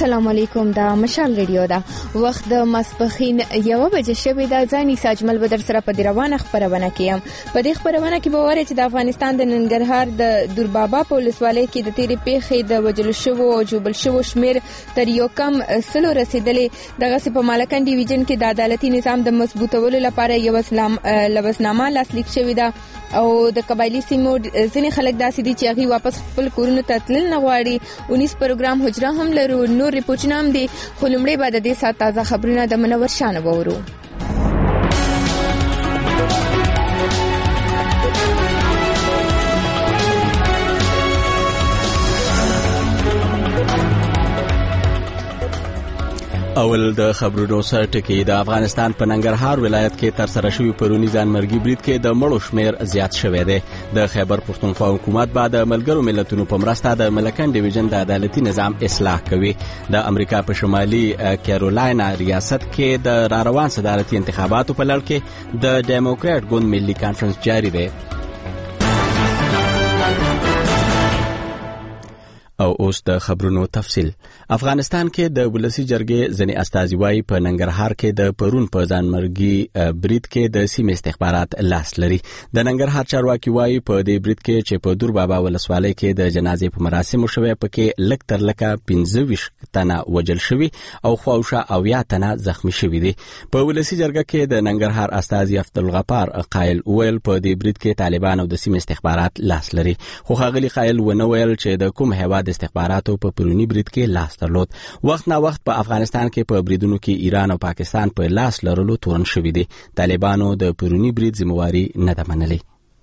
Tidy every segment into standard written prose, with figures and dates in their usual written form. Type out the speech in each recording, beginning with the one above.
السلام علیکم. دا مشال ریډیو دا وخت د ماسپخین 1 بجې شوې ده. ځاني ساجمل بدر سره په روانه خبرونه کیم. په دې خبرونه کې به وره چې د افغانستان د ننګرهار د دوربابا په ولسوالۍ کې د تیرې پیښې د وجل شوو او جوبل شوو شمیر تر یو کم سلو رسیدلې. دغه په مالکان ډیویژن کې د عدالتي نظام د مضبوطولو لپاره یو لوسنامه لاسلیک شوې ده او د قبایلی سیمو ځینې خلک داسې دي چې هغه واپس خپل کورونو ته تلل نه غواړي. 19 پروګرام حجره هم لرو. نور ریپورتونه هم دي خو لومړی به د دې ساعت تازه خبرونه د منور شانه وورو. اول د خبرونو سره ټکی. د افغانستان په ننګرهار ولایت کې تر سره شوی پرونی ځانمرګي برید کې د مړو شمیر زیات شوی دی. د خیبر پښتونخوا حکومت بعد د ملګرو ملتونو په مرسته د ملکن ډیویژن د عدالتي نظام اصلاح کوي. د امریکا په شمالي کیرولاینا ریاست کې د راروان صدارتي انتخاباتو په لړ کې د ډیموکرات ګوند ملي کانفرنس جاری دی. او اوس د خبرونو تفصیل. افغانستان کې د ولسی جرګې ځنې استازیوي په ننګرهار کې د پرون په ځانمرګي برید کې د سیمې استخبارات لاس لري. د ننګرهار چارواکي وایي په دې برید کې چې په دوربابا ولسوالۍ کې د جنازې په مراسمو شوه پکې لک تر لکه 15 تنه وجل شوی او خواوشه او یا تنه زخمی شوی دي. په ولسی جرګه کې د ننګرهار استازي عبدالغفار قائل ویل په دې برید کې طالبان او د سیمې استخبارات لاس لري. خو هغه قائل ونه ویل چې د کوم هیواد استخباراتو په پرونی برید کې لاس درلود. وخت نا وخت په افغانستان کې په بریدونو کې ایران او پاکستان په لاس لرلو تورن شوی دي. طالبانو د پرونی برید ذمہواری نه ده منلې.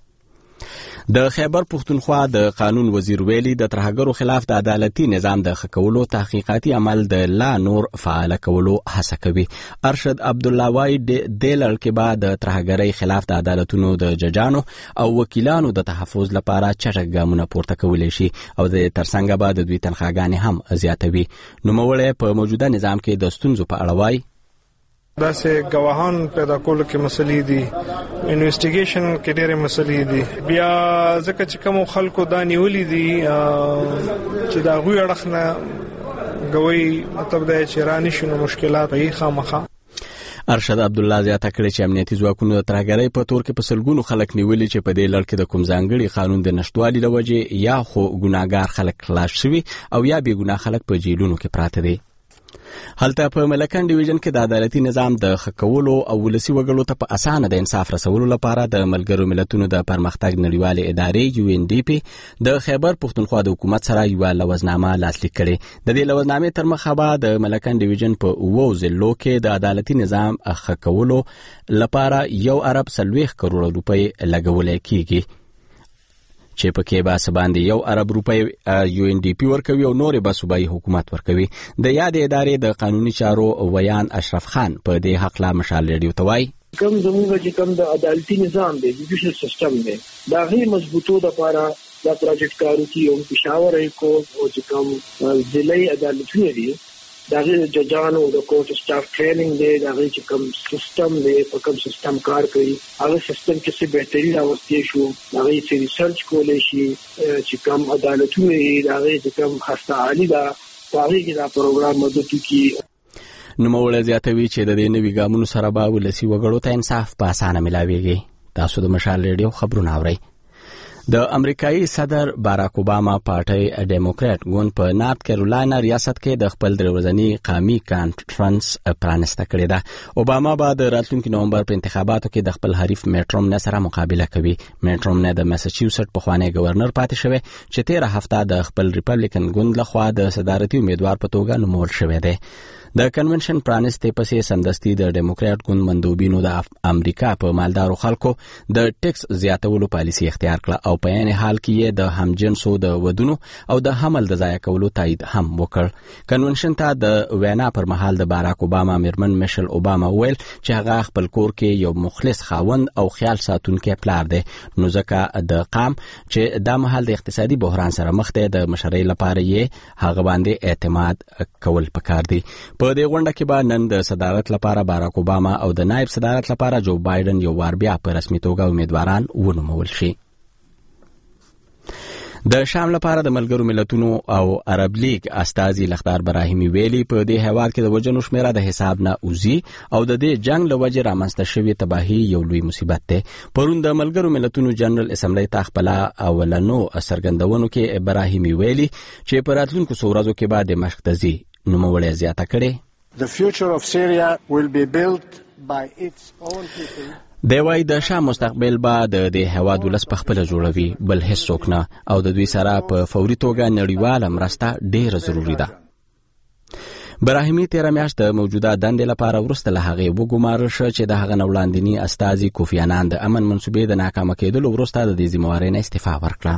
د خیبر پښتونخوا د قانون وزیر ویلي د ترهګرو خلاف د عدالتي نظام د خکولو تحقیقاتي عمل د لا نور فعال کولو هڅه کوي. ارشد عبد الله وای د لړ کې بعد د ترهګرۍ خلاف د عدالتونو د ججانو او وکیلانو د تحفظ لپاره چټک ګامونه پورته کولای شي او د ترڅنګ بعد د دوی تنخواګانې هم زیاتوي. نوموړی په موجوده نظام کې د ستونزو په اړه وای داسې گواهان پیدا کول کې مسلې دي، انویسټیګیشن کې ډېرې مسلې دي. بیا ځکه چې کوم خلکو دا نیولې دي چې دا غوی اړخ نه غوي مطلب دا چې رانی شنو مشکلات یې خامخا. ارشد عبد الله زیاته کړی چې امنیتي ځواکونو د ترهګرۍ په تور کې په سلګونو خلک نیولي چې په دې لړ کې د کوم ځانګړي قانون د نشټوالي لوجې یا خو ګناګار خلک خلاص شوي او یا بې ګناه خلک په جیلونو کې پراته دي. هلته په ملکن ډیویژن کې د عدالتي نظام د خکولو او ولسی وګړو ته په اسانه د انصاف رسولو لپاره د ملګرو ملتونو د پرمختګ نړیوالې ادارې UNDP د خیبر پښتونخوا د حکومت سره یو لوزنامه لاسلیک کړي. د دې لوزنامې تر مخه به د ملکن ډیویژن په 9 ضلعو کې د عدالتي نظام خکولو لپاره 1 ارب 40 کروڑ روپۍ لګولای کیږي چې پکې به سباندې 1 ارب روپۍ UNDP ورکوي او نور به صوبایي حکومت ورکوي. د یاد ادارې د قانوني چارو ویان اشرف خان په دې حق لا مشال ریډیو ته وایي کوم زموږ چې کوم د عدالتي نظام دی جوډیشل سیستم دی دا غي مضبوطو د لپاره دا پروجیکټ کارو کې او پېښور کو او چې کوم ضلعي عدالتونه دي دا غي ججانو د کوټ سټاف ټریننګ دی دا غي چې کوم سیستم دی په کوم سیستم کار کوي هغه سیستم کې څه بهتري راوستي شو دا غي چې ریسرچ کولای شي چې کوم عدالتونه دا غي چې کوم خاصه عالی دا هغه کې دا پروګرام مدد کوي. نوموړی زیاتوي چې د دې نوي ګامونو سره به ولسی وګړو ته انصاف په اسانه ملاويږي. تاسو د مشال ریډیو خبرونه اورئ. د امریکایي صدر باراک اوباما پارټي ډیموکرات ګوند په نارت کیرولاینا ریاست کې د خپل درورځنی قومي کانفرنس پرانسته کړې ده. اوباما به د راتلونکي نومبر په انتخاباتو کې د خپل حریف میټروم نه سره مقابله کوي. میټروم نه د ماساچوسټ پخوانی گورنر پاتې شوی چې 13 هفته د خپل ریپبلیکن ګوند لخوا د صدارتي امیدوار په توګه نومول شوی دی. د کنونشن پرانسته پسې سمدستي د ډیموکرات ګوند مندوبینو د امریکا په مالدارو خلکو د ټیکس زیاتولو پالیسي اختیار کړه او په عین حال کې د همجنسو د ودونو او د حمل د ضایع کولو تایید هم وکړ. کنونشن ته د وینا پر مهال د باراک اوباما میرمن میشل اوباما ویل چې هغه خپل کور کې یو مخلص خاوند او خیال ساتونکی پلار دی. نو ځکه د قام چې د مهال د اقتصادي بحران سره مخ دی د مشرۍ لپاره یې هغه باندې اعتماد کول پکار دی. په دې غونډه کې به نن د صدارت لپاره باراک اوباما او د نائب صدارت لپاره جو بایدن یو وار بیا په رسمي توګه امیدواران ونومول شي. د شام لپاره د ملګرو ملتونو او عرب لیگ استازي لختار براهیمي ویلي په دې هیواد کې د وژنو شمیره د حساب نه اوزي او د دې جنگ له وجې رامنځته شوې تباهي یو لوی مصیبت دی. پرون د ملګرو ملتونو جنرال اسمبلی ته خپل اولنو څرګندونو کې براهیمي ویلي چې په راتلونکو څو ورځو کې به دمشق ته ځي. نوموړی زیاته کړې The future of Syria will be built by its own people. دی وايي د شام مستقبل به د دې هیواد ولس په خپله جوړوي، بل هیڅوک نه، او د دوی سره په فوري توګه نړیواله مرسته ډیره ضروري ده. براهیمي تیره میاشت د موجوده دندې لپاره وروسته له هغې وګومارل شو چې د هغه نه وړاندیني استازي کوفی انان د امن منصوبې د ناکامه کېدلو وروسته د دې ذمهوارۍ نه استعفا ورکړه.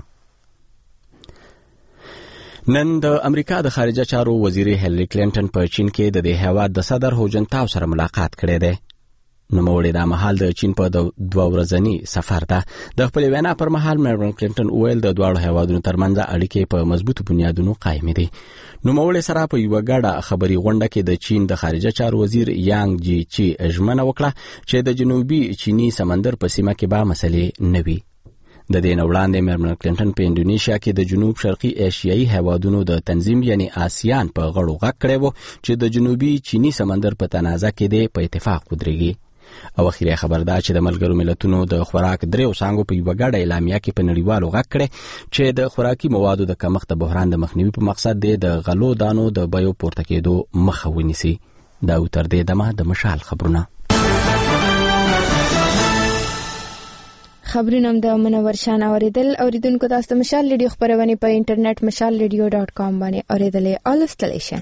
نن د امریکا د خارجه چارو وزیر هیلری کلینټن په چین کې د دې هیواد د صدر هو جنتاو سره ملاقات کړی دی. نوموړی دا مهال د چین په 2 ورځني سفر ده. د خپل وینا پر مهال میرون کلینټن ویل د دواړو هیوادونو ترمنځ اړیکې په مضبوطو بنیادونو قائم دي. نوموړی سره په یو غاډه خبري غونډه کې د چین د خارجه چارو وزیر یانګ جی چی ژمنه وکړه چې د جنوبي چینی سمندر په سیمه کې به مسلې نه وي. د دې نه وړاندې میرمن کلینټن په انډونیشیا کې د جنوب شرقي ایشیایي هیوادونو د تنظیم یعنی آسیان په غړو غږ کړی و چې د جنوبي چینی سمندر په تنازع کې د په اتفاق ودرېږي. او اخیری خبر دا چې د ملګرو ملتونو د خوراک 3 څانګو په یو غاډه اعلامیه کې په نړیوالو غږ کړي چې د خوراکي موادو د کمښت بحران د مخنیوي په مقصد د غلو دانو د بیو پورته کېدو مخه ونیسي. دا تر دې دمه د مشال خبرونه د منور شان اوریدونکو تاسو مشال ریډیو خبرونه په انټرنیټ mashalradio.com باندې اوریدلې اولستلی شئ.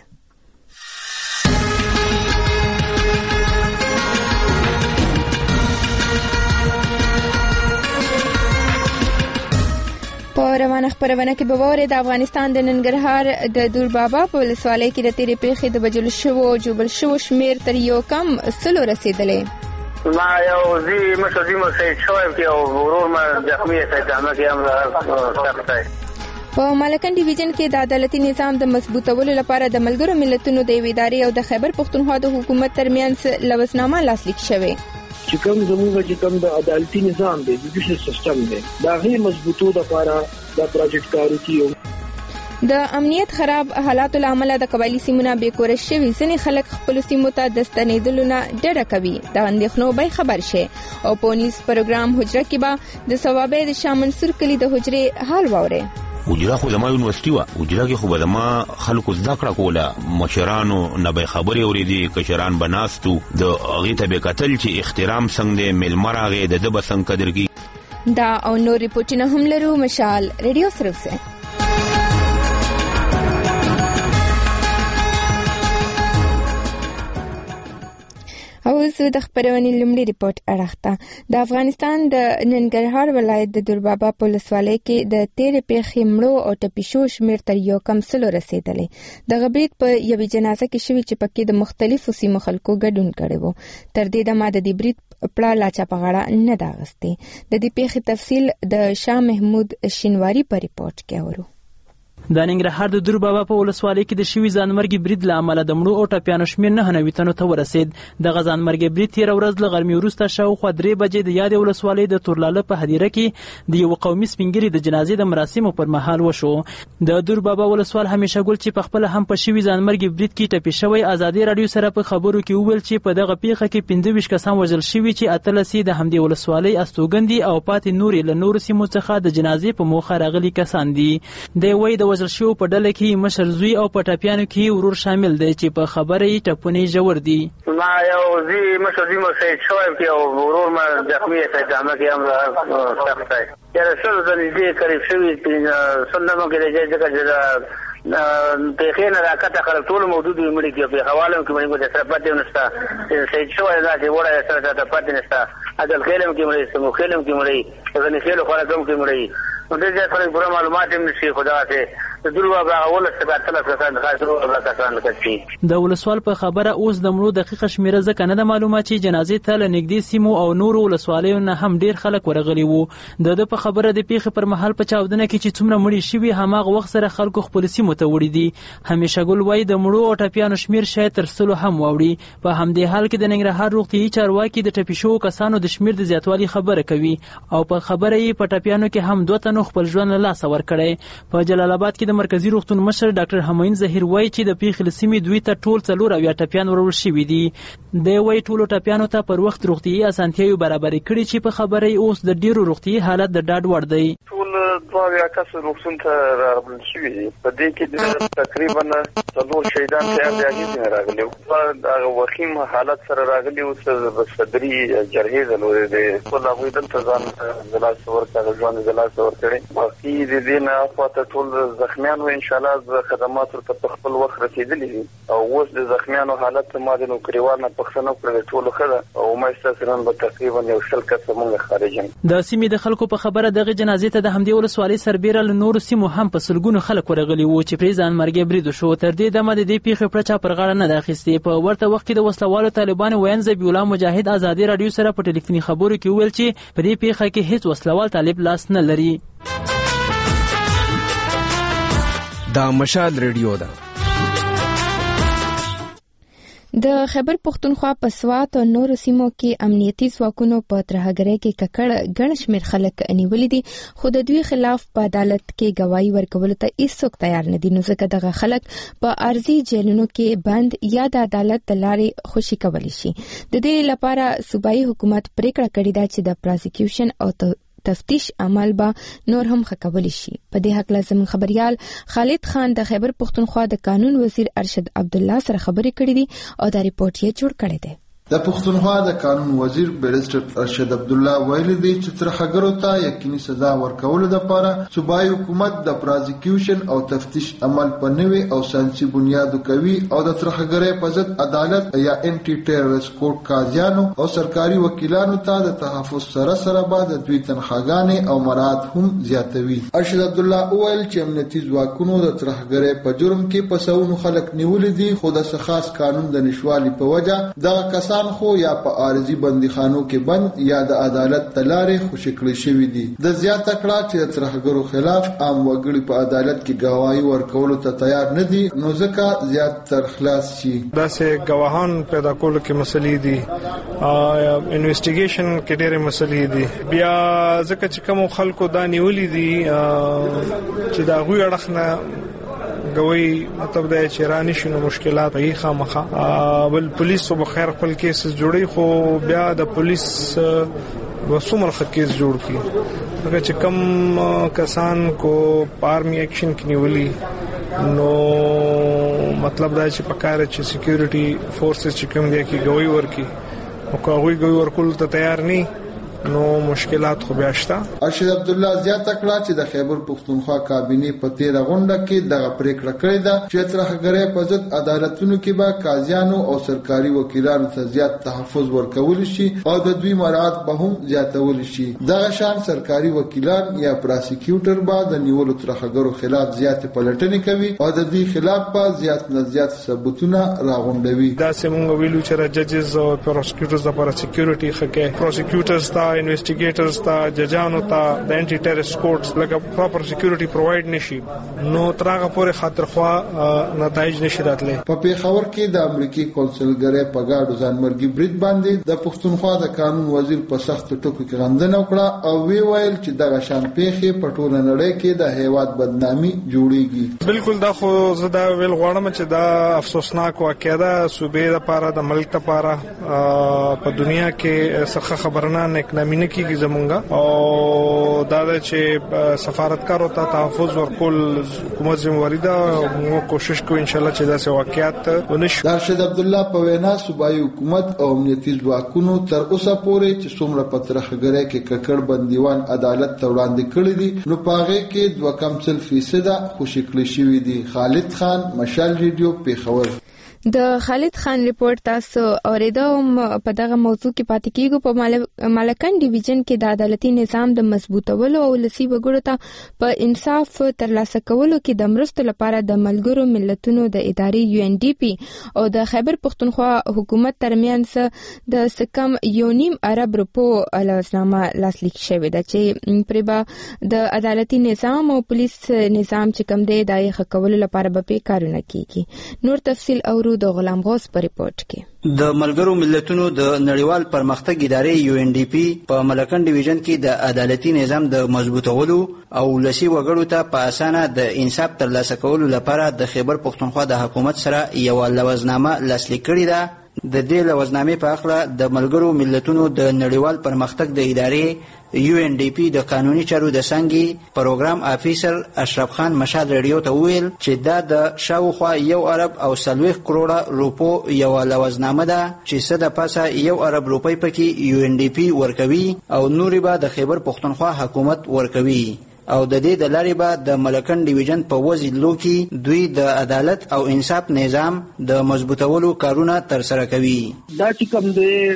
په روانه خبرونه کې به وره د افغانستان د ننګرهار د دوربابا په ولسوالۍ کې د تیرې پیښې د بجل شو او جوبل شو شمیر تر یو کم سلو رسیدلې. ما یو زی مشوزیمو سید شویم کې او ورور ما زخمی سیدامه کې هم سخت دی. په مالکن ډیویژن کې د عدالتي نظام د مضبوطولو لپاره د ملګرو ملتونو د ادارې او د خیبر پښتونخوا د حکومت ترمنځ لوثنامه لاسلیک شوه. چې کوم زموږ چې کوم د عدالتي نظام دی جوډیشل سیستم دی دا غي مضبوطو د لپاره دا پروجیکټ کارو کیو. د امنیت خراب حالاتو لامل د قبایلی سیمونه بیکور شوي ځنې خلک خپل سیمو ته د ستنېدلو نه ډډه کوي. د اندېښنو به خبر شي او پونیس پروګرام حجره کې به د ثوابې د شاه منصور کلی د حجره حال وره. حجره خو زما یونیورسيټي و، حجره کې خو به زما خلکو زده کړه کوله، مشرانو نه به خبرې اورېدې، کشران به ناستو، د هغې ته به کتل چې احترام څنګه دی، میلمه راغی د ده به څنګه قدر کېږي. دا او نور ریپورټونه هم لرو. مشال ریډیو صرف سے اوس د خبرونې لومړی ریپورت اړخته. د افغانستان د ننګرهار ولایت د دوربابا په ولسوالۍ کې د تیرې پیښې مړو او ټپي شوو شمېر تر یو کم سلو رسېدلی. دغه برید په یوې جنازه کې شوي چې پکې د مختلفو سیمو خلکو ګډون کړی و. تر دې دمه د دې برید پړه لا چا په غاړه نه ده اخیستې. د دې پیښې تفصیل د شاه محمود شینواري په ریپورت کې اورو. د ننګرهار د دوربابا په ولسوالۍ کې د شوي ځانمرګي برید له امله د مړو او ټپیانو شمېر 9 تنو ته ورسېد. دغه ځانمرګي برید تېره ورځ له غرمې وروسته شاوخوا 3 بجې د یادې ولسوالۍ د تورلاله په هدیره کې د یو قومي سپینګري د جنازې د مراسمو پر مهال وشو. د دوربابا ولسوال همیشه ګل چې په خپل هم په شوي ځانمرګي برید کې ټپي شوی ازادي رادیو سره په خبرو کې وویل چې په دغه پیښه کې 25 کسان وژل شوي چې 18 د همدې ولسوالۍ استوګندي او پاتې نورې له نورو سیمو څخه د جنازې په موخه راغلي کسان دي. دی وایي د وژل شوو په ډله کې مشر زوی او په ټپیانو کې ورور شامل دی چې په خبره یې ټپونه ژور دي. ما یو زی مشر زوی سید شویم کې او ورور ما زخمی سیدامه کې هم سخت دی. یاره سل د دې قریب شوي سنمو کې د ځکه چې پیښې نه راکته خلک ټول موجود وي مړي کې په حواله کې مړي د سره پاتې نشته. سید شوی دا چې وړه سره د پاتې نشته. عدل خیلم کې مړي سمو خیلم کې مړي ځنې خیلو خلک هم کې مړي. نو دې ځای خلک پوره معلومات هم نشي خدا ته دور بابا اول څه کتل کسان خاصو بابا کسان کوي د ولسوال په خبره اوس د مړو دقیقه شمیره ځکه نه د معلومه چې جنازې ته له نږدې سیمو او نورو ولسوالیو نه هم ډیر خلک ورغلي وو. د په خبره د پیښې پر مهال په چاودنه کې چې څومره مړي شوي هماغه وخت سره خلکو خپل سیمو ته وړي دي. همیشه ګل وایي د مړو او ټپیانو شمیر شاید تر 100 هم واوړي. په همدې حال کې د ننګرهار روغتیايي چارواکي د ټپي شوو کسانو د شمیر د زیاتوالي خبره کوي او په خبره یې په ټپیانو کې هم 2 تنو خپل ژوند له لاسه ورکړی. په جلال آباد کې د مرکزی روغتون مشر ډاکټر همایون ظهیر وایي چې د پیښې له سیمې دوی ته ټول 4 ټپیان ورول شوي دي. د وایي ټولو ټپیانو ته پر وخت روغتیايي اسانتیاوې برابرې کړي چې په خبره یې اوس د ډیرو روغتیايي حالت د ډاډ وړ دی. ټول 2 کس روغتون ته راغلل شوي دي. په دې کې تقریبا 4 شهیدان ته ځای راغلي او وخیم حالت سره راغلي او صدري جرحې درلودې دي. ټول هغوی دلته ځان د لاس ورکړي ژوند د لاس ورکړي. باقي د دې نه خواته ټول زخمیان و انشاءالله د خدماتو ته په خپل وخت رسېدلي دي او اوس د زخمیانو حالت ما د نوکریوال نه پوښتنه وکړه ټولو ښه ده او ما ستاسو به تقریبا 100 کس موږ خارج یم. د سیمې د خلکو په خبره دغه جنازې ته د همدې ولسوالۍ سربیره له نورو سیمو هم په سلګونو خلک ورغلي وو چې پرې ځان مرګ برید شو. تر دې دمه د دې پیښې پرچا پر غاړه نه اخیستې. په ورته وخت کې د وسلوالو طالبانو وین ذبیح الله مجاهد ازادي رادیو سره په ټلیفوني خبرو کې ویل چې په دې پیښه کې هیڅ وسلوال طالب لاس نه لري. دا مشال ریډیو ده. د خیبر پختونخوا په سوات او نورو سیمو کې امنیتي ځواکونو په ترهګرۍ کې ککړ ګڼ شمېر خلک نیولي دي خو د دوی خلاف په عدالت کې ګواهي ورکولو ته هیڅوک تیار نه دي. نو ځکه دغه خلک په عارضي جیلونو کې بند یا د عدالت د لارې خوشي کولی شي. د دې لپاره صوبایي حکومت پریکړه کړې ده چې د پروسیکیوشن او تفتیش عمل به نور هم ښه کولی شي. په دې هکله زموږ خبريال خالد خان د خیبر پختونخوا د قانون وزیر ارشد عبدالله سره خبرې کړې دي او دا ریپورت یې جوړ کړی دی. د پښتونخوا د قانون وزیر بیرسټر ارشد عبدالله ویلي دی چې ترهګرو ته یقیني سزا ورکولو لپاره صوبایي حکومت د پروسیکیوشن او تفتیش عمل په نوي او ساینسي بنیادو کوي او د ترهګرۍ په ضد عدالت یا انټي ټیرریست کورټ قاضیانو او سرکاري وکیلانو ته د تحفظ سره بعد د دوی تنخواګانې او مراعات هم زیاتوي. ارشد عبدالله وویل چې امنیتي ځواکونو د ترهګرۍ په جرم کې په سوونو خلک نیولي دي خو د خاص قانون د نشوالي په وجه دغه کسان خو یا په عارضي بندیخانو کې بند یا د عدالت تلارې خوشی کړی شوی دي. د زیاته کړه چې د ترهګرو خلاف عام وګړي په عدالت کې گواهی ورکولو ته تیار نه دي نو ځکه زیات تر خلاص شي. داسې گواهان پیدا کولو کې مسلې دي انویسټیګیشن کې ډېرې مسلې دي. بیا ځکه چې کوم خلکو دا نیولې دي چې دا غوي اړخ نه غوي مطلب دا چې رانی شنو مشکلات یې خامخه بل پولیس په خیر خپل کیس جوړي خو بیا د پولیس وسومر کیس جوړ کی هغه چې کم کسان کو پارمی ایکشن کې نیولي نو مطلب دا چې پکاره چې سکیورټي فورسز چې کوم دی کې غوي ورکی او کوي غوي ورکول ته تیار نه نو مشکلات خو بیا شته. ارشد عبدالله زیاته کړه چې د خیبر پختونخوا کابینه په 13 غونډه کې دغه پریکړه کړې ده چې ترهګرۍ په ضد عدالتونو کې به قاضیانو او سرکاري وکیلانو ته زیات تحفظ ورکول شي او د دوی مراعات به هم زیاتول شي. دغه شان سرکاري وکیلان یا پروسیکیوټر به د نیولو ترهګرو خلاف زیات پلټنې کوي او د دوی خلاف به زیات نه زیات ثبوتونه راغونډوي. دا سیمون ویلو چې ججز او پروسیکیوټرز لپاره سکیورټي خکې پروسیکیوټرز ته انویسټیګیټرز ته ججانو ته د انټي ټیرریست کورټس لکه پراپر سکیورټي پرووايډ نشي نو ترغه پورې خاطرخوا نتایج نشي راتللی. په پیښور کې د امریکای کونسلګرۍ په گاډو ځانمرګي برید باندې د پښتونخوا د قانون وزیر په سخت ټکو کې غندنه وکړه او وی ویل چې دغه شان پیښې په ټوله نړۍ کې د هیواد بدنامي جوړیږي. بالکل دا خو زه دا ویل غواړم چې دا افسوسناک واقعه ده صوبې لپاره د ملک لپاره په دنیا کې څه خبرنه نک نامینه کیږي زمونږه او دا چې سفارتکارو ته تحفظ ورکول حکومت ذمہواری ده موږ کوشش کوو ان شاء الله چې دا سه واقعیت ونشي. ارشد عبدالله په وینا صوبایي حکومت او امنیتي ځواکونو تر اوسه پورې چې څومره په ترهګرۍ کې ککړ بندیوان عدالت ته وړاندې کړي دي نو پاغه کې 2.0% خوشی کړی شوی دي. خالد خان مشال ریډیو پیښور. د خالد خان ریپورت تاسو اوریدم. په دغه موضوع کې پاتې کیږو. په مالکان ډیویژن کې د عدالتي نظام د مضبوطولو او ولسي وګړو ته په انصاف ترلاسه کولو کې د مرستو لپاره د ملګرو ملتونو د ادارې UNDP او د خیبر پختونخوا حکومت ترمنځ د سکم 1.5 ارب روپو لوزنامه لاسلیک شوې ده چې پرې د عدالتي نظام او پولیس نظام چې کوم دی د ښه کولو لپاره به کارونه کیږي. نور تفصیل او د غلام غوث په ریپورت کې د ملګرو ملتونو د نړیوال پرمختګ ادارې UNDP په ملکن ډیویژن کې د عدالتي نظام د مضبوطولو او ولسي وګړو ته په اسانه د انصاف ترلاسه کولو لپاره د خیبر پختونخوا د حکومت سره یو لوزنامه لاسلیک کړې ده. د دې لوزنامې په اړه د ملګرو ملتونو د نړیوال پرمختګ د ادارې UNDP د قانوني چارو د څنګه پروګرام افیسر اشرف خان مشال رادیو ته ویل چې دا د شاوخوا 1 ارب او 40 کروڑه روپو یو لوزنامه ده چې څه د پاسه 1 ارب روپۍ پکې UNDP ورکوي او نوري به د خیبر پختونخوا حکومت ورکوي او د دې د لارې به د ملکن ډیویژن په وزیدلو کې دوی د عدالت او انصاف نظام د مضبوطولو کارونه ترسره کوي. دا چې کوم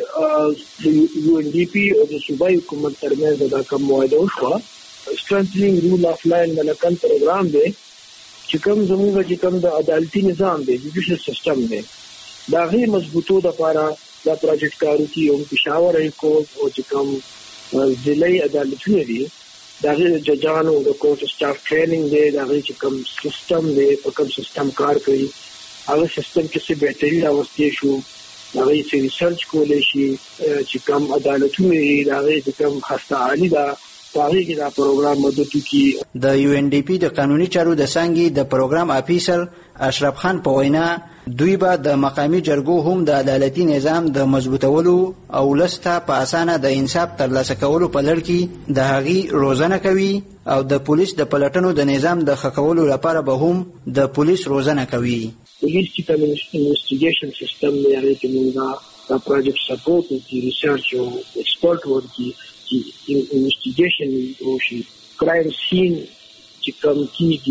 د UNDP او د صوبایي حکومت ترمنځ دا کوم معاهده وشوه strengthening rule of law ملکن پروګرام دی چې کوم زموږ چې کوم د عدالتي نظام دی جوډیشل سیستم دی دا غي مضبوطو د لپاره دا پروجیکټ کارو کې او پېښور هاي کورټ او چې کوم ضلعي عدالتونه دي دا غي ججانو د کورټ سټاف ټریننګ دی دا غي چې کوم سیستم دی په کوم سیستم کار کوي هغه سیستم کې څه بهتري راوستي شو دا غي چې ریسرچ کولای شي چې کوم عدالتونه دا غي چې کوم خاصه عالی دا پاره کې دا پروګرام مدد کوي. د UNDP د قانوني چارو د څنګه د پروګرام افیسر اشرف خان په وینا دوی به د مقامی جرګو هم د عدالتي نظام د مضبوطولو او لسته په اسانه د انصاف ترلاسه کولو په لړ کې د هغي روزنه کوي او د پولیس د پلټنو د نظام د ښه کولو لپاره به هم د پولیس روزنه کوي. پولیس چې کوم انویسټیګیشن سیستم دی هغه کې موږ دا پروجیکټ سپورټ او ریسرچ او ایکسپورټ ورکی چې انویسټیګیشن او شي کرایم سین چې کوم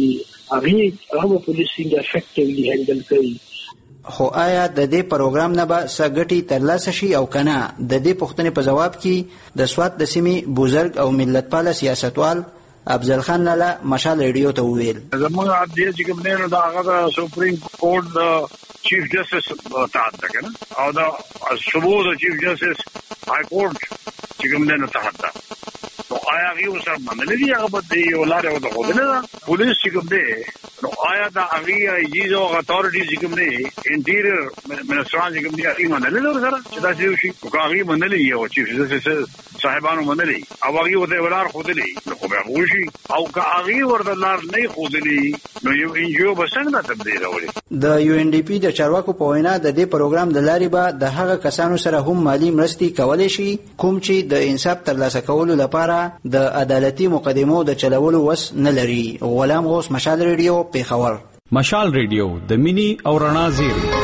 کیږي هغه پولیس څنګه افیکټیولی هندل کوي. خو آیا د دې پروګرام نه به سګټي ترلاسه شي او کنه؟ د دې پوښتنې په جواب کې د سوات د سیمې بزرګ او ملتپال سیاستوال افضل خان لالا مشال رادیو ته وویل زموږ عادي چې کوم نه دا هغه سپریم کورټ د چیف جسټس تحت ده کنه او دا صوبو د چیف جسټس های کورټ چې کوم نه تحت ده نو آیا یو سره باندې دی هغه په دې ولاره او د خوده پولیس چې کوم دی نو آیا دا هغه ایجو اتورټیز چې کوم دی انټیریئر منسټران چې کوم دی هغه باندې له سره چې دا چې شي او هغه باندې لې او چیف جسټس صاحبانو باندې لې او هغه وته ولار خوده لې نو خو به وشي او که هغه ورته لار نه خوده لې نو یو انجیو به څنګه تبدیل راوړي. د UNDP د چارواکو په وینا د دې پروګرام د لارې به د هغه کسانو سره هم مالی مرستې کولای شي کوم چې د انصاف ترلاسه کولو لپاره د عدالتي مقدمو د چلولو وس نه لري. غلام غوث مشال رادیو پیښور. مشال رادیو د مینی او رڼا زیری.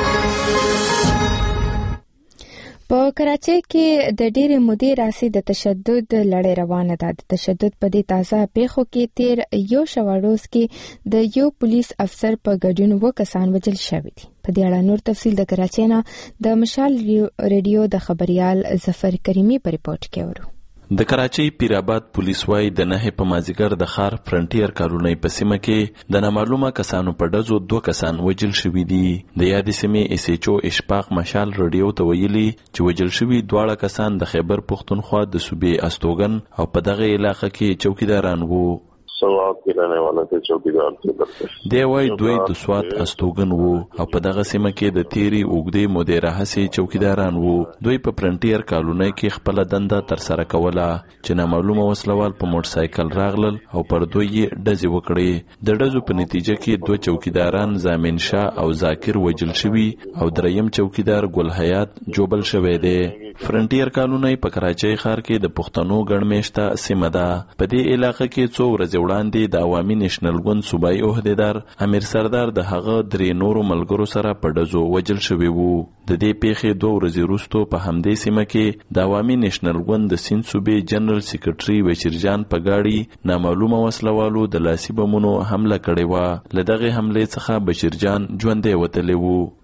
په کراچۍ کې د ډېرې مودې راهیسې د تشدد لړۍ روانه ده. د تشدد په دې تازه پیښو کې تیر یو شواروز کې د یو پولیس افسر په ګډون 2 کسان وژل شوي دي. په دې اړه نور تفصیل د کراچۍ نه د مشال رادیو د خبريال ظفر کریمي په ریپورت کې اورو. د کراچۍ پیرآباد پولیس وايي د نه په مازیګر د خار فرنټیر کالونی په سیمه کې د نامعلومه کسانو په ډزو 2 کسان وژل شوي دي. د یادې سیمې SHO اشفاق مشال رادیو ته ویلي چې وژل شوي 2 کسان د خیبر پختونخوا د صوبې استوګن او په دغه علاقه کې چوکیداران وو. سوات کې رہنے والا ته چوکیدار ته دی وای دوی د سوات استوګن وو او په دغه سیمه کې د تیری اوګدې مدیره هسي چوکیداران وو. دوی په فرنټیر کالونی کې خپل دنده تر سره کوله چې نامعلومه وسلوال په موټر سایکل راغلل او پر دوی ډزې وکړې. د ډزو په نتیجه کې 2 چوکیداران زامن شاه او ذاکر وژل شوي او دریم چوکیدار ګل حیات جوبل شوی دی. فرنټیر کالونی په کراچۍ ښار کې د پښتنو ګڼمېشته سیمه ده. په دې علاقه کې 2 ورځې وړاندې د عوامي نېشنل ګوند صوبایي عہدیدار امیر سردار د هغه 3 نورو ملګرو سره په ډزو وژل شوی وو. د دې پیښې 2 ورځې وروسته په همدې سیمه کې د عوامي نېشنل ګوند د سیند صوبې جنرال سیکریټري بشیرجان په ګاډي نامعلومه وسلوالو د لاسي بمونو حمله کړې وه. له دغه حملې څخه بشیرجان ژوندی وتلی وو.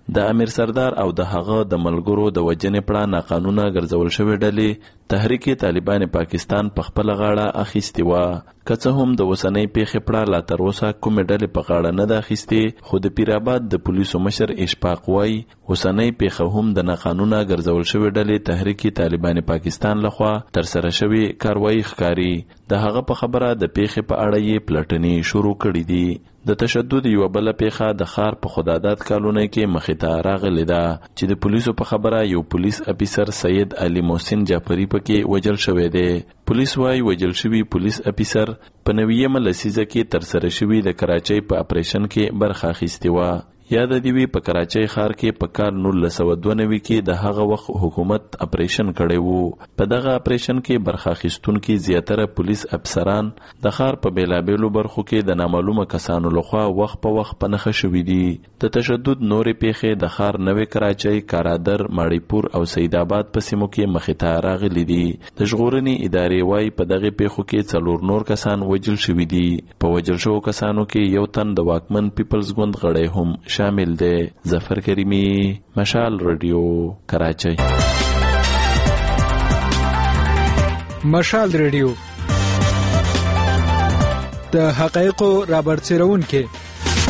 د امیر سردار او د هغه د ملګرو د وجنې پړه ناقانونه ګرځول شوې ډلې تحریک طالبان پاکستان په خپل غاړه اخیستې و. که څه هم د وسنۍ پیښې پړه لا تر اوسه کومې ډلې په غاړه نه ده اخیستې، خو د پیرآباد د پولیسو مشر اشفاق وایي وسنۍ پیښه هم د ناقانونه ګرځول شوې ډلې تحریک طالبان پاکستان لخوا ترسره شوې کاروایی ښکاري. د هغه په خبره د پیښې په اړه یې پلټنې شروع کړې دي. د تشدد یو بل پیښه د خار په خدادات کالونی کې مخې ته راغلې ده چې د پولیسو په خبره یو پولیس افیسر سید علي محسن جعفری پکې وجل شوی دی. پولیس وايي وجل شوی پولیس افیسر په 90مه لسیزه کې ترسره شوی د کراچۍ په اپریشن کې برخه اخیستې و. یاد دی وی په کراچۍ ښار کې په کال 1992 کې د هغه وخت حکومت اپریشن کړی وو. په دغه اپریشن کې برخه اخیستونکي زیاتره پولیس افسران د ښار په بیلابیلو برخو کې د نامعلومه کسانو لخوا وخت په وخت په نښه شوي دي. د تشدد نورې پیښې د ښار نوې کراچۍ، کارادر، ماړیپور او سید آباد په سیمو کې مخې ته راغلي دي. د ژغورنې ادارې وايي په دغه پیښو کې 4 نور کسان وجل شوي دي. په وجل شوو کسانو کې یو تن د واکمن پیپلز ګوند غړی هم شامل دی. ظفر کریمی، مشال رادیو، کراچۍ. مشال رادیو د حقایقو رابرسېرونکې.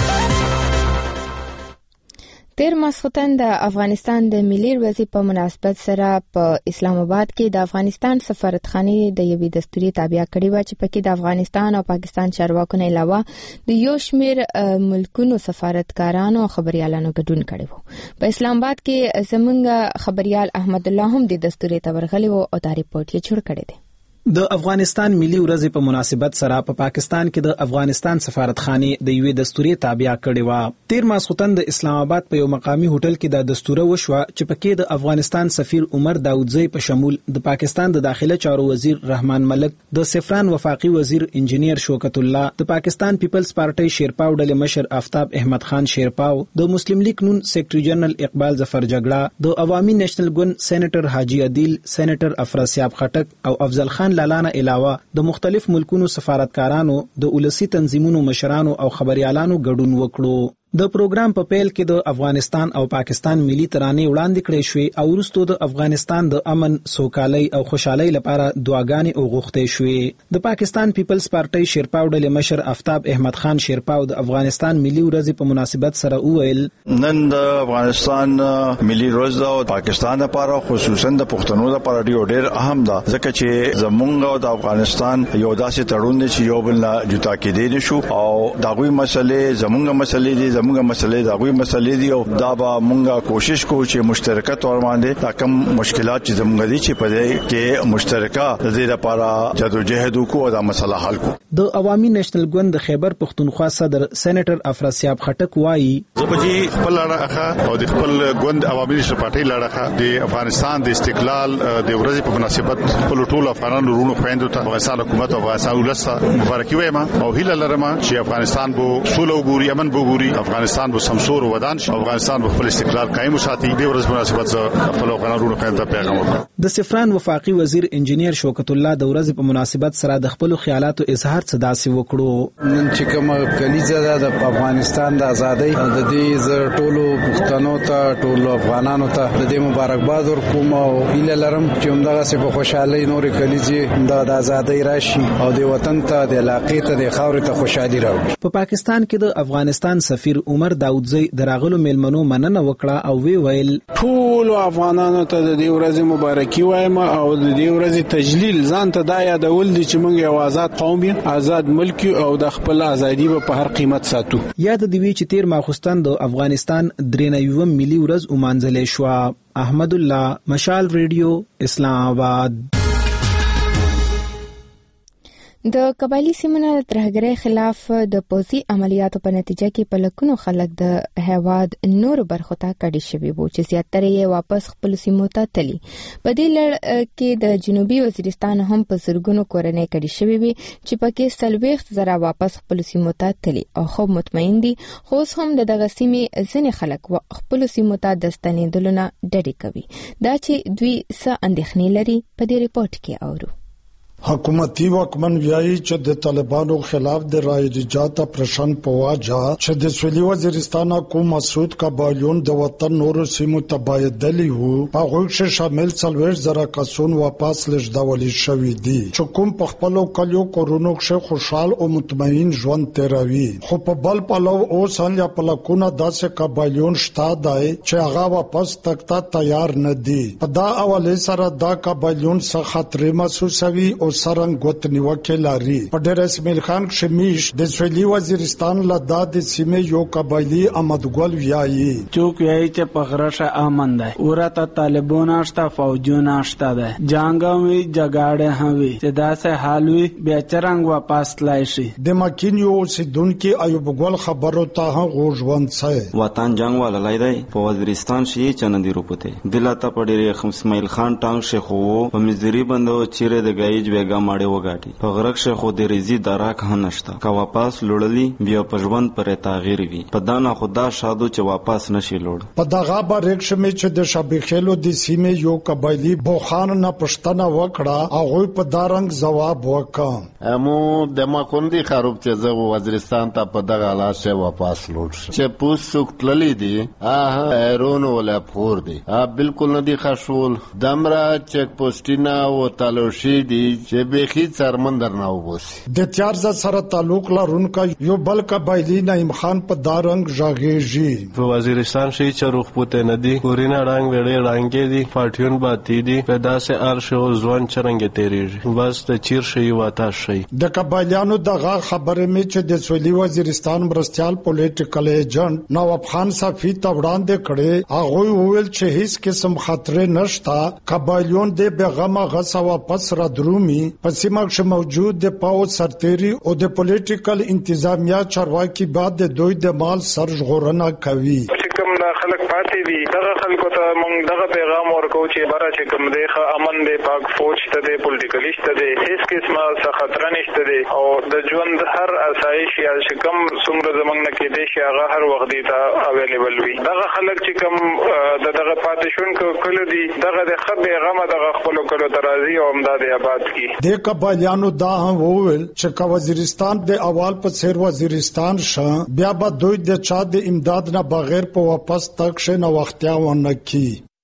تیر ماسختن د افغانستان د ملي ورځې په مناسبت سره په اسلام آباد کې د افغانستان سفارتخانې د یوې دستوري تابع کړې و چې پکې د افغانستان او پاکستان چارواکو نه علاوه د یو شمېر ملکونو سفارتکارانو او خبريالانو ګډون کړی و. په اسلام آباد کې زمونږ خبريال احمد الله هم د دستوري ته ورغلی و او دا ریپورت یې جوړ کړی دی. د افغانستان ملي ورځې په مناسبت سره په پاکستان کې د افغانستان سفارتخانې د یوې دستوري تابع کړې و. تیر ماسختن د اسلام آباد په یو مقامی هوټل کې د دستوره وشوه چې پکې د افغانستان سفیر عمر داودزی په شمول د پاکستان د داخله چارو وزیر رحمان ملک، د سفران وفاقي وزیر انجینیر شوکت الله، د پاکستان پیپلز پارټي شیرپاو ډلې مشر آفتاب احمد خان شیرپاو، د مسلم لیگ نون سیکریټری جنرال اقبال ظفر جګړه، د عوامي نېشنل ګوند سېنیټر حاجی عدیل، سېنیټر افراسیاب خټک او افضل خان لالانا علاوه د مختلف ملکونو سفارتکارانو، د ولسی تنظیمونو مشرانو او خبريالانو ګډون وکړو. د پروګرام په پیل کې د افغانستان او پاکستان ملي ترانې وړاندې کړې شوې او وروسته د افغانستان د امن، سوکالۍ او خوشحالۍ لپاره دعاګانې وغوښتې شوې. د پاکستان پیپلز پارټي شیرپاو ډلې مشر آفتاب احمد خان شیرپاو د افغانستان ملي ورځې په مناسبت سره وویل، نن د افغانستان ملي ورځ او پاکستان لپاره خصوصا د پښتنو لپاره ډېر اهم ده، ځکه چې زمونږ او د افغانستان یو داسې تړون دی چې یو بل نه جدا کېدی نشو او داغوی مسلې زمونږ مسلې دي، زمونږ مسلې داغوی مسلې دي او دا به مونږه کوشش کوو چې مشترکه تور باندې دا کوم مشکلات چې زمونږ دي چې په دې کې مشترکه د دې لپاره جدوجہد وکړو او دا مسله حل کړو. د عوامي نېشنل ګوند د خیبر پښتونخوا صدر سېنیټر افراسیاب خټک وایي، زبجی خپل لړخه او د خپل ګوند عوامي نېشنل پارټي لړخه د افغانستان د استقلال د ورځې په مناسبت خپل ټول افغانانو ورونو خويندو ته افغانستان حکومت او افغانستان ولسته مبارکي وایم او هیله لرم چې افغانستان به سوله وګوري، امن وګوري، افغانستان به سمسور ودان شي، افغانستان به خپل استقلال قائم وساتي. د ورځې په مناسبت خپل افغانانو خويندو ته پیغام ورکړم. د سفران وفاقي وزیر انجینیر شوکت الله د ورځې په مناسبت سره د خپل خیالاتو اظهار څه داسې وکړو. نن چې کومه کلیزه ده د افغانستان د ازادۍ د دې ټولو پښتنو ته، ټولو افغانانو ته د دې مبارکباد ورکوم او هیله لرم چې همدغه سه په خوشحالي نورې کلیزه د ازادۍ راشي او د وطن ته، د علاقې ته، د خاورې ته خوشحالي راوړي. په پاکستان کې د افغانستان سفیر عمر داودزی دراغلو میلمنو مننه وکړه او وی ویل، ټول افغانانو ته د دې ورځې مبارکي وایم او د دې ورځې تجلیل ځان ته دا یادول دي چې موږ یو آزاد قوم یو، آزاد ملک او د خپل ازادي په هر قیمت ساتو. یاد دی وی چې تیر ماخستان د افغانستان 93 ملي ورځ ومانځلې شو. احمد الله، مشال رادیو، اسلام آباد. د قبایلی سیمونو د ترهګرۍ خلاف د پوځي عملیاتو په نتیجه کې په لکونو خلک د هیواد نور برخو ته کډې شوي وو چې زیاتره یې واپس خپل سیمو ته تلي. په دې لړ کې د جنوبي وزیرستان هم په زرګونو کورنۍ کډې شوي وي چې پکې 40,000 واپس خپل سیمو ته تلي او خوب مطمئن دي، خو اوس هم دغه سیمې ځینې خلک خپل سیمو ته د ستنېدلو نه ډډې کوي. دا چې دوی څه اندېښنې لري په دې ریپورت کې اورو. حکومتي واکمن ویایي چې د طالبانو خلاف د رایجات اپریشن په واجه چې د سویلي وزیرستان حکومت مسعود قبایلیون د وطن نورو سیمو ته بایدلی وو هغه چې شامل 40,000 کسان واپس لږدولي شوي دي چې کوم په خپل کلیو کورونو کې خوشحال او مطمئن ژوند تیروي خو په بل پلو اوس هم یا پلکونه داسې قبایلیون شته دی چې هغه واپس تکتا تیار نه دي په دا اواله سره دا قبایلیون څخه خطر محسوسوي او سرنګ غوت نیوکه لري په ډېر اسماعیل خان شمیش د سویلي وزیرستان لدا د سیمې یو قبایلی احمدګل ویایي چوک ویایي چې په غرشه امن ده ورته طالبان شته فوجونه شته ده جنگوي جګړه هوي چې داسې حال وي بیا چرنګ واپس تلای شي د مکینیو سیدونکو ایوب ګل خبرو ته غوژوند سه وطن جنگ والا لای دی په وزیرستان شي چندې روپته دلته په ډېر اسماعیل خان ټانګ شیخو په مزدری بندو چیرې د گایج بیګا ماړې وګاټي په غرق شیخو د ریزي دراک هم نشته کا واپس لړلی بیا په ژوند پر تغییر وي په دانا خدا شادو چې واپس نشي لوړ په دغه باریک شمه چې د شبیخلو د سیمې یو قبایلی بوخان نه پښتنه وکړه هغه په دارنګ جواب وکړ امو د ما کوندي خراب چې زه وزیرستان ته په دغه لاشه واپس لوړ چې پوسوک تللی دي ایرون ولا پور دي بالکل نه دي خشول دمرا چک پوسټینا او تالوشي دي چې بخي څرمندر نه وبوسي د تیارزه سره تعلق لرونکو یو بل قبایلی نعیم خان په دارنګ ژاغېږي په وزیرستان شي چې روخ پته نه دي کورینا رنگ وړي رنگې دي پټیون باتی دي په داسې ارشه او ځوان چرنګ تیریږي بس ته چیر شي واته شي د قبایلیانو دغه خبره می چې د سویلي وزیرستان مرستيال پولیټیکل ایجنټ نواب خان صافي ته وړاندې کړي هغه وویل چې هیڅ قسم خطر نشته قبایلیون د بیغمه غسا واپس را درومي په سیمه کې موجود د پاو سرتيري او د پولیټیکل انتظامیه چارواکي بعد د دوی د مال سرغورنه کوي کوم خلک پاتې دي دغه خلکو ته موږ دغه پیغام ورکو چې بارا چې کوم دی امن دی پاک فوج ته دی پولیټیکلیست ته دی هیڅ قسمه څه خطر نشته دی او د ژوند هر اسایش یا چې کوم څومره زمنګ نه کې دی چې هغه هر وخت دی ته اویلیبل وي دغه خلک چې کوم دغه پاتې شون کله دی دغه د خبره پیغام دغه خپل کلو ترازی او امداد آباد کی د قبایلیانو دا هم وویل چې وزیرستان د اول په سیر وزیرستان شه بیا به دوی د چا د امداد نه بغیر په واپس تک شه نو وختیا ونه کی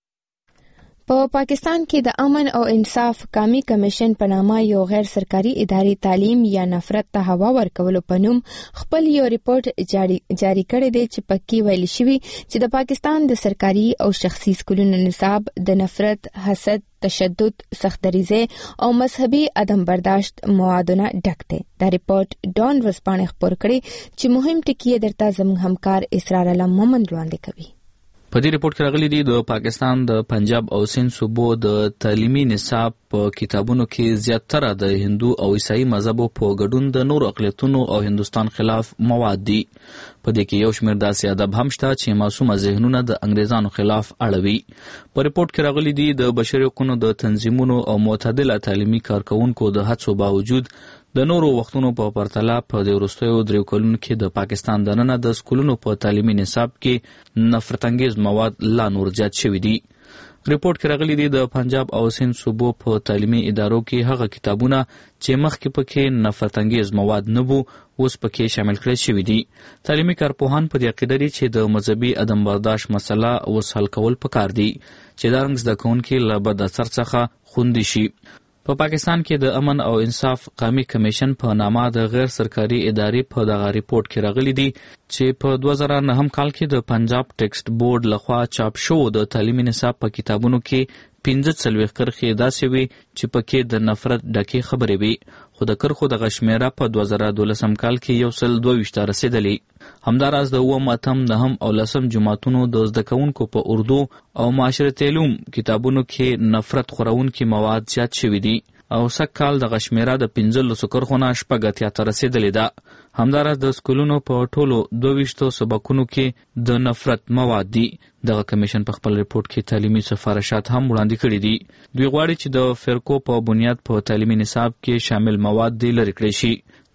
په پاکستان کې د امن او انصاف قومي کمیشن په نامه یو غیر سرکاري اداري تعلیم یا نفرت ته هوا ورکولو په نوم خپل یو ریپورت جاری کړی دی چې پکې ویل شوی چې د پاکستان د سرکاري او شخصي سکولونو نصاب د نفرت، حسد، تشدد، سختدریزه او مذهبي عدم برداشت موادونه ډک دی. دا ریپورت ډون ورځپاڼه خپور کړی چې مهم ټکی درته زموږ همکار اسرار علم مومند وړاندې کوي. په دې ریپورت کې راغلي دي د پاکستان د پنجاب او سند صوبو د تعلیمي نصاب په کتابونو کې زیاتره د هندو او عیسائی مذهبو په ګډون د نورو اقلیتونو او هندوستان خلاف مواد دي. په دې کې یو شمېر داسې ادب هم شته چې معصومه ذهنونه د انګریزانو خلاف اړوي. په ریپورت کې راغلي دي د بشري حقوقو د تنظیمونو او معتدله تعلیمي کارکونکو د هڅو باوجود د نورو وختونو په پرتله په دې وروستیو 3 کلونو کې د پاکستان دننه د سکولونو په تعلیمي نصاب کې نفرت انګیز مواد لا نور زیات شوي دي. ریپورت کې راغلي دي د پنجاب او سند صوبو په تعلیمي ادارو کې هغه کتابونه چې مخکې پکې نفرت انګیز مواد نه وو اوس پکې شامل کړل شوي دي. تعلیمي کارپوهان په دې عقیده دي چې د مذهبي عدم برداشت مسله اوس حل کول پکار دي چې دا رنګ زده کوونکي له بد اثر څخه خوندي شي. په پاکستان کې د امن او انصاف قومي کمیشن په نامه د غیر سرکاري ادارې په دغه ریپورت کې راغلي دي چې په 2009 کال کې د پنجاب ټیکسټ بورډ لخوا چاپ شو د تعلیمي نصاب په کتابونو کې 45 کرښې داسې وي چې پکې د نفرت ډکې خبرې وي، خو د کرښو دغه شمیره په 2012 کال کې 122 رسیدلې. همداراز د 9م، 8م، 9م او 10م جماعتونو د زده کوونکو په اردو او معاشرتي علوم کتابونو کې نفرت خورونکي مواد زیات شوي دي او سږ کال دغه شمیره د 15 کرښو نه 80 رسیدلې ده. همداراز د سکولونو په ټولو 22 سبقونو کې د نفرت مواد دي. دغه کمیشن په خپل ریپورت کې تعلیمي سفارشات هم وړاندې کړي دي. دوی غواړي چې د فرقو په بنیاد په تعلیمي نصاب کې شامل مواد دی لرې کړی شي.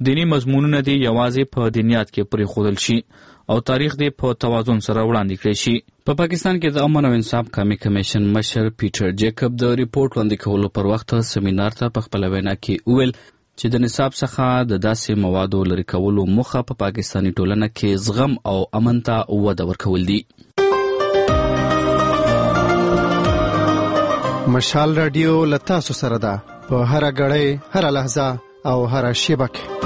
دینی مضمونونه دې یوازې په دنیات کې پرېښودل شي او تاریخ دې په توازن سره وړاندې کړی شي. په پاکستان کې د امن او انصاف قومي کمیشن مشر پیټر جیکب د ریپورت وړاندې کولو پر وخت سیمینار ته په خپله وینا کې وویل چې د نصاب څخه د داسې موادو لرې کولو موخه په پاکستاني ټولنه کې زغم او امن ته وده ورکول دي. مشال رادیو له تاسو سره ده په هره غړۍ، هره لحظه او هره شیبه کې.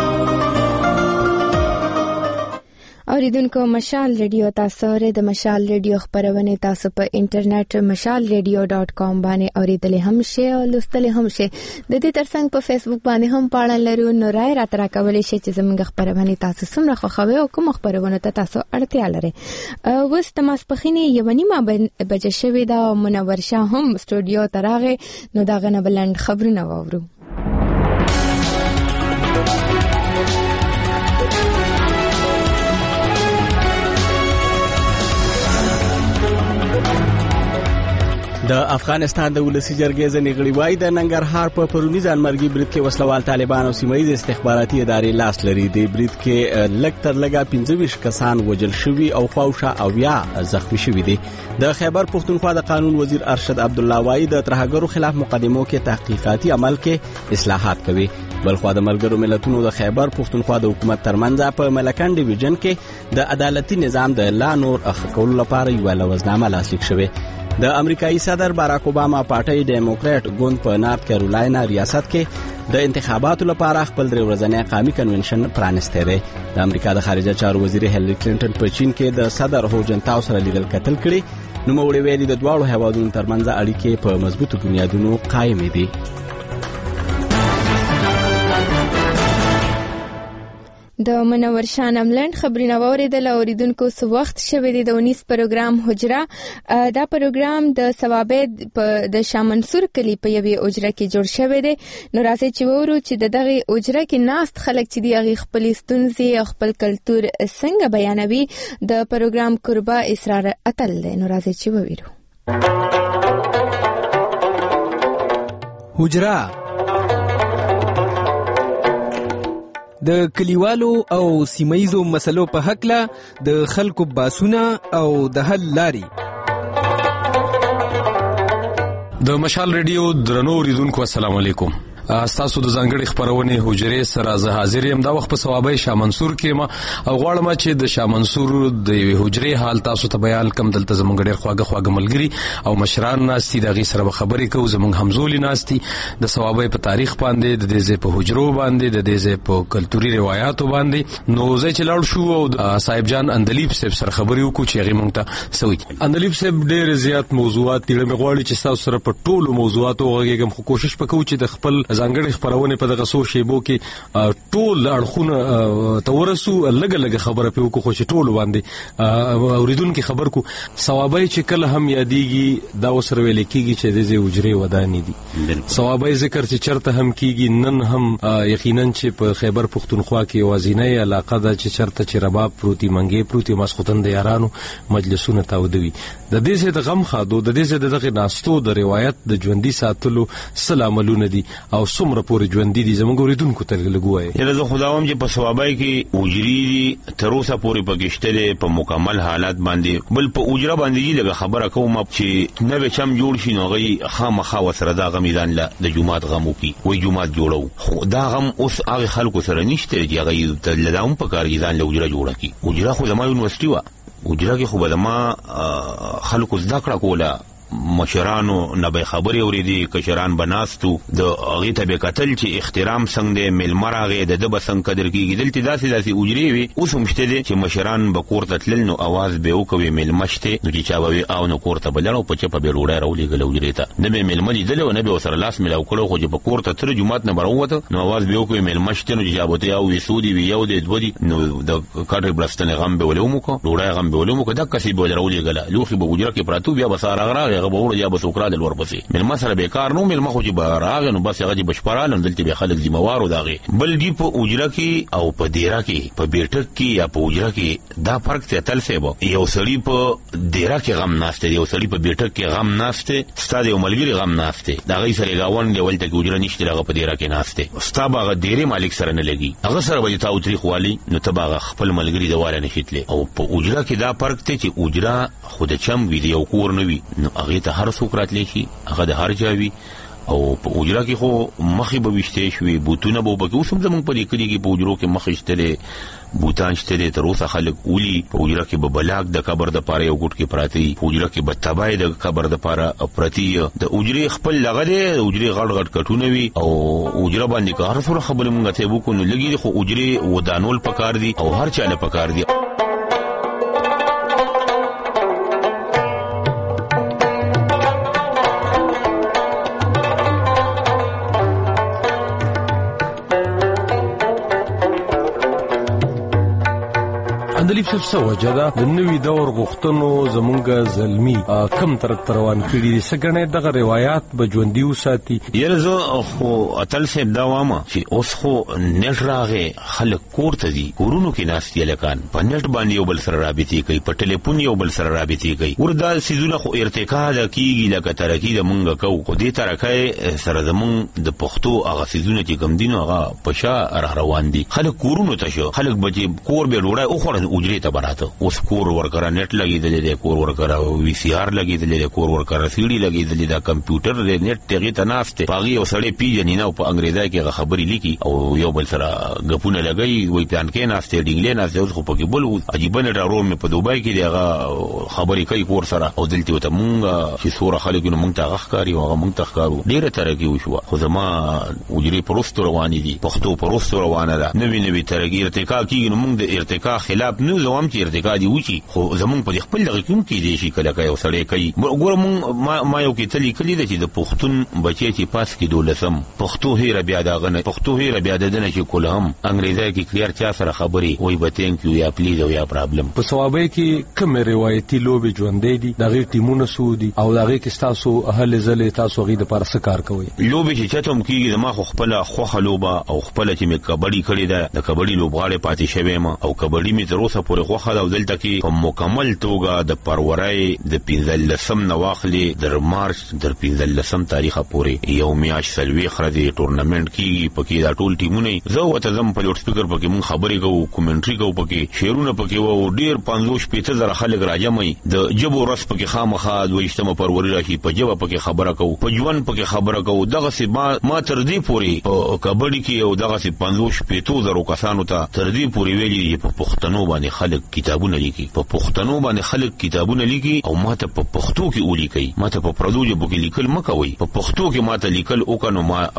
اوریدونکو مشال ریډیو تاسو د مشال ریډیو خبرونه تاسو په انټرنیټ mashalradio.com باندې اوریدلې هم شي او لوستلې هم شي. د دې ترڅنګ په فیسبوک باندې هم پاړل لرو. نو راي را تر کولای شي چې زموږ خبرونه تاسو څومره خوښوي او کوم خبرونه ته تاسو اړتیا لري. وس تماسپخینی یو نیمه بجې شوې دا منور شاه هم سټوډیو تراغه نو دا غنه بلند خبرونه واورو. د افغانستان د ولسی جرګې ځنې غړي وایي د ننګرهار په پرونی ځانمرګي برید کې وسلوال طالبان او سیمه‌ییز استخباراتي ادارې لاس لري. د برید کې لږ تر لږه 25 کسان وژل شوي او خواوشا او یا زخمی شوي دي. د خیبر پښتونخوا د قانون وزیر ارشد عبدالله وایي د ترهګرو خلاف مقدمو کې تحقیقاتي عمل کې اصلاحات کوي. بلخوا د ملګرو ملتونو د خیبر پښتونخوا د حکومت ترمنځ په ملکن ډیویژن کې د عدالتي نظام د لا نور اخکول لپاره یو لوزنامه لاسلیک شوه. د امریکایي صدر باراک اوباما پارټي ډیموکرات ګوند په نارت کیرولاینا ریاست کې د انتخاباتو لپاره خپل درې ورځنی قومي کنونشن پرانسته دی. د امریکا د خارجه چارو وزیر هیلری کلینټن په چین کې د صدر هو جنتاو سره لیدل کتل کړي. نو موږ ویلي د دواړو هیوادونو ترمنځ اړیکې په مضبوطو بنیادونو قائم دي. د منور شاه نملند خبرونه اوریدل. اوریدونکو سو وخت شوه د 19 پروګرام حجره. دا پروګرام د ثوابت د شاه منصور کلی په یوې حجره کې جوړ شوی دی. نو راځي چې وورو چې دغه حجره کې ناست خلک چې دی هغه خپل ستونزې او خپل کلچر څنګه بیانوي. د پروګرام قربا اسرار اتل دی. نو راځي چې وورو حجره د کلیوالو او سیمایزو مسلو په حق له د خلکو باسونه او د حل لاري. د مشال ریډیو درنو اوریدونکو السلام علیکم. تاسو د ځانګړي خبرونه حجره سره زه حاضر یم. دا وخت په ثوابي شاه منصور کې ما او غواړم چې د شاه منصور د حجره حال تاسو ته بیان کوم. دلته زمونږ ډېر خواږه ملګري او مشران ناستي دغه سره خبرې کوو. زمونږ همزولي ناستي د ثوابي په تاریخ باندې د دې په حجرو باندې د دې په کلتوري روایتو باندې. نو زه چې لاړ شو او صاحب جان اندلیب صاحب سره خبرې وکړو چې هغه مونږ ته سوي. اندلیب صاحب ډېر زیات موضوعات دي. مې غواړي چې تاسو سره په ټولو موضوعاتو غوږیږم، خو کوشش وکړو چې د خپل ځانګړي خبرونه په دغه سو شیبو کې ټول اړخونه تورسو. لګ خبره په وکړو چې ټول باندې اوریدونکو خبر کو. ثوابي چې کله هم یادېږي دا وسره ویل کېږي چې د دې حجره ودانې دي. ثوابي ذکر چې چرته هم کېږي. نن هم یقینا چې په خیبر پښتونخوا کې وازینه علاقه ده چې چرته چې رباب پروتي منګي پروتي مسخوتن د یارانو مجلسونه تاودوي. د دې څخه د غم خادو د دې څخه دغه ناستو د روایت د ژوندۍ ساتلو سلامونه دي او څومره پورې ژوندۍ دي زموږ اوریدونکو ته لګوي. یله زه خداوم چې په ثوابای کې اوجری دي تر اوسه پورې پکشته په مکمل حالت باندې. بل په اوجره باندې دغه خبره کوم چې نو چم جوړ شي نو غي خامخا وسره دا غمیدان له د جمعات غمو کې وای جمعات جوړو. خو دا غم اوس هغه خلکو سره نشته چې هغه ته لداوم په کار ځان له اوجره جوړه کی. اوجره خو د ما یونیورسيټي وا اوجره کې خو د ما خلکو زده کړه کوله. مشرانو نه به خبري اوریدي، کشران بناستو د هغه ته به قتل چې احترام څنګه د ملمرغه د دبه څنګه قدر کیږي. دلته داسې اوجري وي اوس مشته دي چې مشران به کوړه تلل نو आवाज به وکوي ملمشته نو چې چا به او نو کوړه بلنو په چپه به وړه راولي غل اوجري ته نه به ململي دله نه به سره لاس ملاو کړو. خو چې په کوړه تر جمعات نه بروته نو आवाज به وکوي ملمشته نو چې جابته او وسودي وي یو د دوی نو د کاټر بلستنه غم به ولومو کو وړه غم به ولومو کو د کسي به راولي غل لوخي به اوجره کې پراتو بیا بسار غره سره هغه به ور یا به سوکرا د ورپسې ملما سره بیکار نو ملما خو چې راغی نو بس هغه بشپرال دلته به خلک ذمہوار داغي بل دی په اوجره کې او په دیره کې په بیٹک کې یا په اوجره کې دا فرق ته تل سه به یو سړی په دیره کې غم ناشته یو سړی په بیٹک کې غم ناشته ستاسو یو ملګری غم ناشته دا غي سره گاون دی ولته کې اوجره نشته هغه په دیره کې ناشته ستاسو هغه دیره مالک سره نه لګي هغه سره به تاسو تاریخ والی نو تبا خپل ملګری دواله نشیتله او په اوجره کې دا فرق ته چې اوجره خود چم وی دی او کور نه وی نو هغه ته هر څوک راتلی شي هغه د هر جاوي او په اوجره کې خو مخې به وشته شوي بوتونه به وبکه اوس هم زمونږ په دې کلی کې په اوجرو کې مخې شته بوتان شته تر اوسه خلک اولی په اوجره کې به بلاک د قبر د پاره یو ګټ کې پراتی په اوجره کې به تبای د قبر د پاره پراتی د اوجره خپل لغه دی اوجره غړ غړ کټونه وی او اوجره باندې که هر څوره خبره مونږ ته وکړو نو لګي خو اوجره ودانول پکار دي او هر چاله پکار دي اندلیب صاحب څه وجه ده د نوي دور غوښتنو زمونږ زلمي کم طرف روان کړي دي څه ګڼې دغه روایات به ژوندي وساتي یاره زه خو اتل صاحب دا وامه چې اوس خو نټ راغې خلک کور ته ځي کورونو کې ناست دي هلکان په نټ باندې یو بل سره رابطې کوي په ټلیفون یو بل سره رابطې کوي وردا څیزونه خو ارتقا ده کېږي لکه ترقي د مونږ کوو خو دې ترقۍ سره زمونږ د پښتو هغه څیزونه چې کوم دي نو هغه په شا روان دي خلک کورونو ته شو خلک به چې کور به ډوډۍ وخوړل اوجرې ته براته اوس کور ورکره نت لګیدلې دی کور ورکره وی سی آر لګیدلې دی کور ورکره سی ډي لګیدلې دا کمپیوټر دی نت تغه ته ناشته باغي او سړی پیژنې نه په انګریزي کې خبرې لیکي او یو بل سره غپونه لګي وای پلان کې ناشته ډینګلې ناشته اوس خو پکې بل عجیب نه راو مې په دوبای کې دی خبرې کوي کور سره او دلته ته مونږ چې سوره خلک نو مونږ ته غخکاری او مونږ ته ښکارو ډیره ترقی وشو خو زما وجري پروستو روان دي پښتو پروستو روانه ده نوې ترقی ارتقا کیږي نو مونږ د ارتقا خلاف نو زوم چې ارتقا دی وچی خو زمونږ په خپل دغه کوم کې دی شي کله کوي سړی کوي ګوره مونږ ما یو کې تلی کلی دی چې د پښتون بچی چې پاس کې دولسم پښتو هیره بیا داغه پښتو هیره بیا دنه چې کول هم انګریزي کې کلیر چا سره خبري وای به تانک یو یا پلیز او یا پرابلم په ثوابي کې کوم روایتي لوبي ژوندې دي دغه ټیمونه سودي او دغه کې تاسو اهل زله تاسو غي د پرسه کار کوي لوبي چې چاته کیږي ما خو خپل خوخه لوبه او خپل چې مې کبډي کړی ده د کبډي لوبغاړي پاتې شوی ما او کبډي مې تر اوسه پورې خوخه او دلته کې په مکمل توګه د پرورای د 15 نواخلي در مارچ در 15 تاریخه پورې یو میاش سلوي خرځي ټورنمنت کیږي پکې دا ټول ټیمونه زه وته زم په لوډ سپیکر پکې مون خبرې کوو کومنټري کوو پکې شیرونه پکې وو ډیر 550 زره خلک راځمي د جبو رس پکې خامخا د وشتمه پروري راشي په جواب پکې خبره کوو په ژوند پکې خبره کوو دغه سي ما تر دې پورې په کبډي کې او دغه سي 550 زره کسانو ته تر دې پورې ویلي په پښتنو باندې خلک کتابونه لیکي په پښتنو باندې خلک کتابونه لیکي او ماته په پښتو کې ولیکي ماته په پردو ژبه کې لیکل مکوي په پښتو کې ماته لیکل او کنو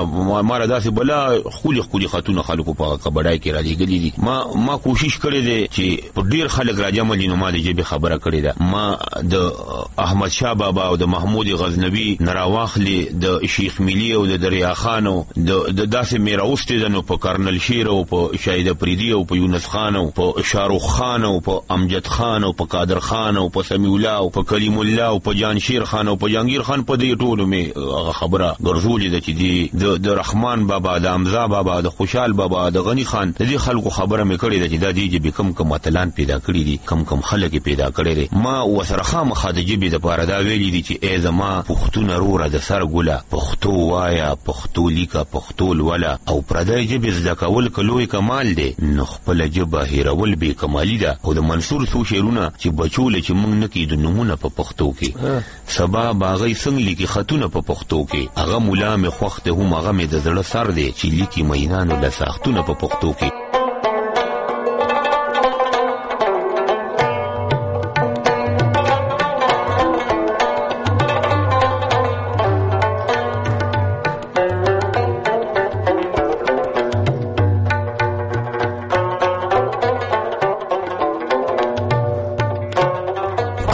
ما را داسې بلا خولي خاتون خلکو په کبډای کې را لګلې دي ما کوشش کړې ده چې په ډیر خلک راځم نو ما دې ژبه خبره کړې ده ما د احمد شاه بابا او د محمود غزنوي نراواخلي د شیخ ملي او د دریا خان او د داسې میراوسته دنو په کرنل شیر او په شاهد پریدي او په یونس خان او په شاروخ خان او په امجد خان او په قادر خان او په سمیع الله او په کلیم الله او په جانشیر خان او په جهانگیر خان په دې ټولو می خبره ګرځولې ده چې د رحمان بابا د امزا بابا د خوشحال بابا د غنی خان د دې خلکو خبره می کړې ده چې دا دې به کم متلان پیدا کړی دي کم خلک پیدا کړی دي ما وسره خامخا د جبې د پاره دا ویلي دي چې ای زما پښتون وروره د سر ګوله پښتو وایا پښتو لیکه پښتو ولا او پردای جبې زده کول کلوې کمال دی نو خپل جبه هیرول به کمالی ده او د منصور سو شعرونه چې بچول چې موږ نه کیدو نمونه په پښتو کې سبا باغی څنګه لیکي خطونه په پښتو کې هغه مولا مې خوخته هم هغه مې د زړه سر دی چې لیکي مینانو د ساختونه په پښتو کې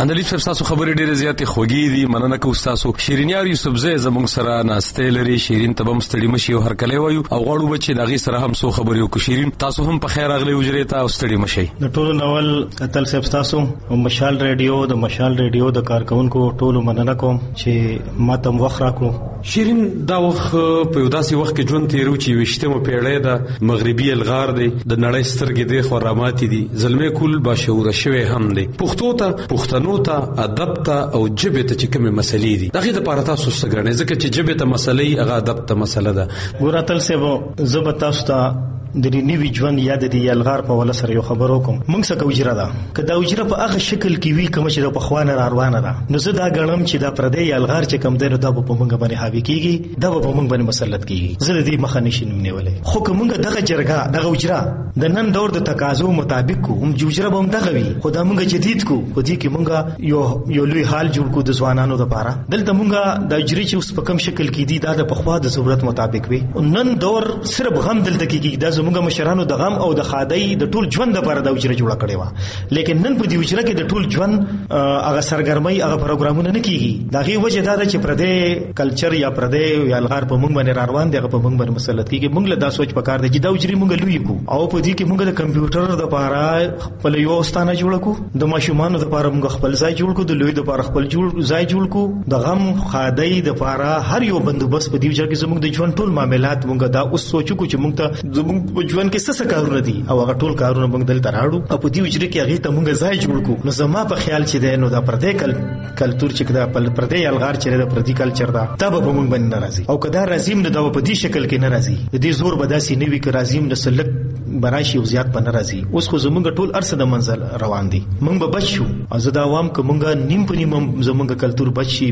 اندلیب صاحب تاسو خبرې ډېرې زیاتې خوږې دي، مننه کوم تاسو. شیرینیار یوسفزی زموږ سره ناسته لري. شیرین ته هم ستړي مشي او هرکلی وایو او غواړو به چې د هغې سره هم څو خبرې وکړو. شیرین تاسو هم په خیر راغلئ حجرې ته او ستړي مشئ. د ټولو ناول اتل صاحب تاسو مشال ریډیو د کارکونکو ټولو مننه کوم چې ما ته وخت راکړو. شیرین دا وخت په یو داسې وخت کې ژوند تېرو چې 20مه پیړۍ ده، مغربي الغار دی، د نړۍ سترګې دی خوا راماتې دي، زلمی کول باشعوره شوی هم دی. پښتو ته، پښتنو ته، ادب ته او ژبې ته چې کومې مسلې دي د هغې دپاره تاسو څه ګڼئ؟ ځکه چې ژبې ته مسله یي، هغه ادب ته مسله ده. ګوره اتل صاحب زه به تاسو ته د نوي ژوند یا د دې الغار په ولا سره یو خبر وکم. موږ څه کوجره ده که دا وجره په هغه شکل کې وی کوم چې د پخوانه روانه ده، نو زه دا غنم چې دا پردې الغار چې کم دی نو دا په موږ باندې حاوی کیږي، دا په موږ باندې مسلط کیږي. زه دې مخه نشم نیولې. خو که موږ دغه جرګه دغه وجره د نن دور د تقاضو مطابق کو هم وجره به هم دغه وي، خو دا موږ جدید کو په دې کې موږ یو لوی حال جوړ کو د ځوانانو لپاره. دلته موږ د اجري چې اوس په کم شکل کې دي دا د پخوا د ضرورت مطابق وي. نن دور صرف غم دلته کېږي، دا زموږ مشرانو د غم او د خادای د ټول ژوند لپاره د وجره جوړه کړې و. لیکن نن په دې وجره کې د ټول ژوند هغه سرګرمۍ هغه پروګرامونه نه کیږي. دا غي وجه دا ده چې پردې کلچر یا پردې یا الغار په موږ باندې روان دي، هغه په موږ باندې مسلط کیږي. موږ له دا سوچ پکار دی چې دا وجري موږ لوي کو او په دې کې موږ د کمپیوټر د لپاره خپل یو ستانه جوړ کو، د ماشومان د لپاره موږ خپل ځای جوړ کو، د لوی د لپاره خپل ځای جوړ کو، د غم خادای د لپاره هر یو بندوبست په دې وجه کې زموږ د ژوند ټول معاملات موږ دا اوس سوچو کو چې موږ ته زموږ په ژوند کې څه کارونه دي او هغه ټول کارونه موږ دلته راړو او په دې وجره کې هغه ته موږ ځای جوړ کو. نو زما په خیال چې ده نو دا پردې کلتور چې دا پردې الغار چې دا پردې کلچر دا تابه په موږ باندې ناراضي او کدا رازیم نه دا په دې شکل کې ناراضي. د دې زور بداسي نوي کې رازیم د سلک براشي او زیات په ناراضي. اوس خو زموږ ټول ارسه د منزل روان دي، موږ به بچو ازدا عوام که موږ نیم په نیم زموږ کلتور بچي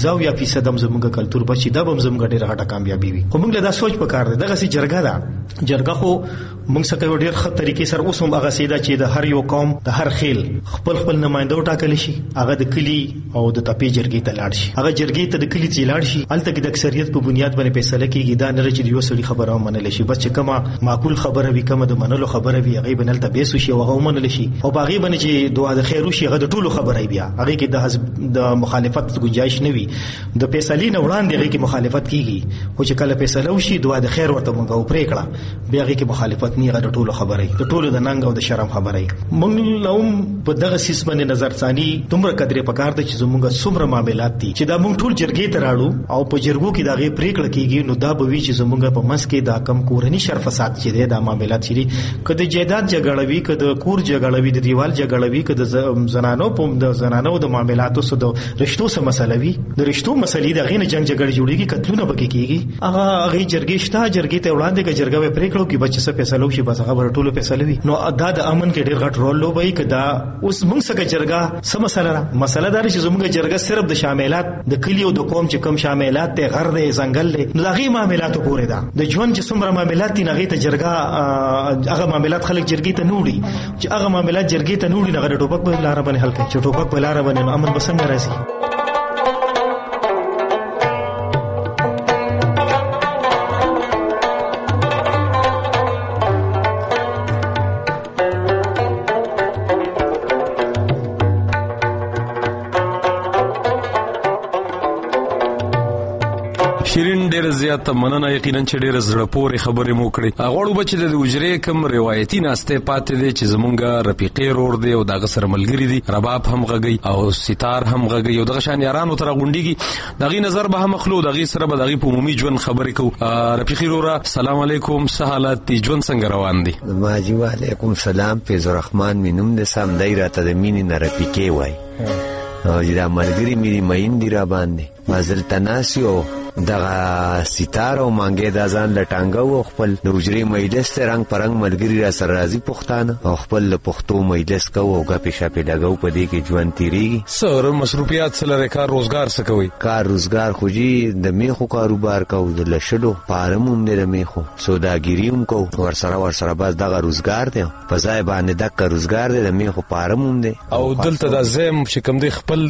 50% هم زموږ کلتور بچي دا به زموږ ډېر غټه کامیابی وي. خو موږ له دا سوچ پکار دی. دغه سي جرګه دا جرګه خو موږ څخه ډېر ښه طریقې سره اوس هم هغه سیدا چې د هر یو قوم د هر خیل خپل نمائنده ټاکل شي، هغه د کلی او د تپې جرګې ته لاړ شي، هغه جرګې ته د کلی ته لاړ شي، هلته کې د اکثریت په بنیاد باندې فیصله کیږي. دا نه چې یو سړي خبره ومنل شي، بس چې کومه معقول خبره وي، کومه د منلو خبره وي، هغه بنل ته بیسو شي او هغه ومنل شي او باغې باندې چې دعا د خیر وشي، هغه د ټولو خبره بیا هغه کې د مخالفت گنجائش نه وي. د فیصلې نه وړاندې هغه کې مخالفت کیږي، خو چې کله فیصله وشي دعا د خیر ورته مونږ او پرې کړه بیا هغه کې مخالفت نه، هغه د ټولو خبره، د ټولو د ننګ او د شرم خبره. مونږ لوم په دغه سیس باندې نظر ثاني تمره قدرې پکار ته چې زموږ څومره معاملات دي چې دا مونږ ټول جرګې ته راړو او په جرګو کې دا غي پریکړه کیږي. نو دا به وی چې زموږ په منځ کې دا کم کورنی شر فساد چې دا معاملات چي کده جیداد جګړوي، کده کور جګړوي، د دیوال جګړوي، کده زنانو په د زنانو د معاملاتو سره د رشتو سره مسله وي، د رشتو مسلې د غینه جنگ جګړه جوړيږي، قتلونه پکې کیږي. هغه جرګې شته، جرګې ته وړاندې کې جرګه به پریکړه کوي بچ څه فیصله وشي، بس هغه ټولو فیصله وي. نو دا د امن کې ډېر غټ رول لوبوي. کدا اوس موږ څنګه جرګه سم مسله دا چې زموږ جرګه صرف د شاملات د کلیو د قوم چې کم شاملات ته غر دی ځنګل دی، نو هغه معاملاتو پورې ده. د ژوند چې څومره معاملات دي هغه ته جرګه هغه معاملات خلک جرګې ته نوړي، چې هغه معاملات جرګې ته نوړي هغه ټوپک په لار باندې حل کوي، چې ټوپک په لار باندې امن بسنګ راځي. شیرین ډېر زیات مننه، یقینا چې ډېر زړه پورې خبرې مو کړې. غواړو به چې د حجرې کوم روایتي ناستې پاتې دی چې زمونږ رفیقې رور دی او دغه سره ملګري دي، رباب هم غږوي او ستار هم غږوي او دغه شان یارانو ته راغونډېږي، د هغې نظر به هم اخلو، د هغې سره به د هغې په عمومي ژوند خبرې کوو. رفیقې روره سلام علیکم، څه حالات دي، ژوند څنګه روان دی؟ ماجي وعلیکم سلام، فیض الرحمن مې نوم دی، سمدی راته د مینې نه رفیقې وایي او چې دا ملګري مې مین دي را باندې مازلته ناست یو دغه ستار او مانګې دا ځان لټانګه او خپل د حجرې مجلس ته رنګ پرنګ ملګري را سره راځي پښتانه او خپل پښتو مجلس کوو او ګپې شپې لګو، په دې کې ژوند تیریږي. سره مصروفیات سره کار روزګار څه کوي؟ کار روزګار خو جی د میخو کاروبار کوو، د لشلو فارم هم دی، د میخو سوداګري هم کوو، ورسره بس دغه روزګار دی، په ځای باندې دغه روزګار دی، د میخو فارم هم دی. او دلته د زم چې کوم دی خپل دی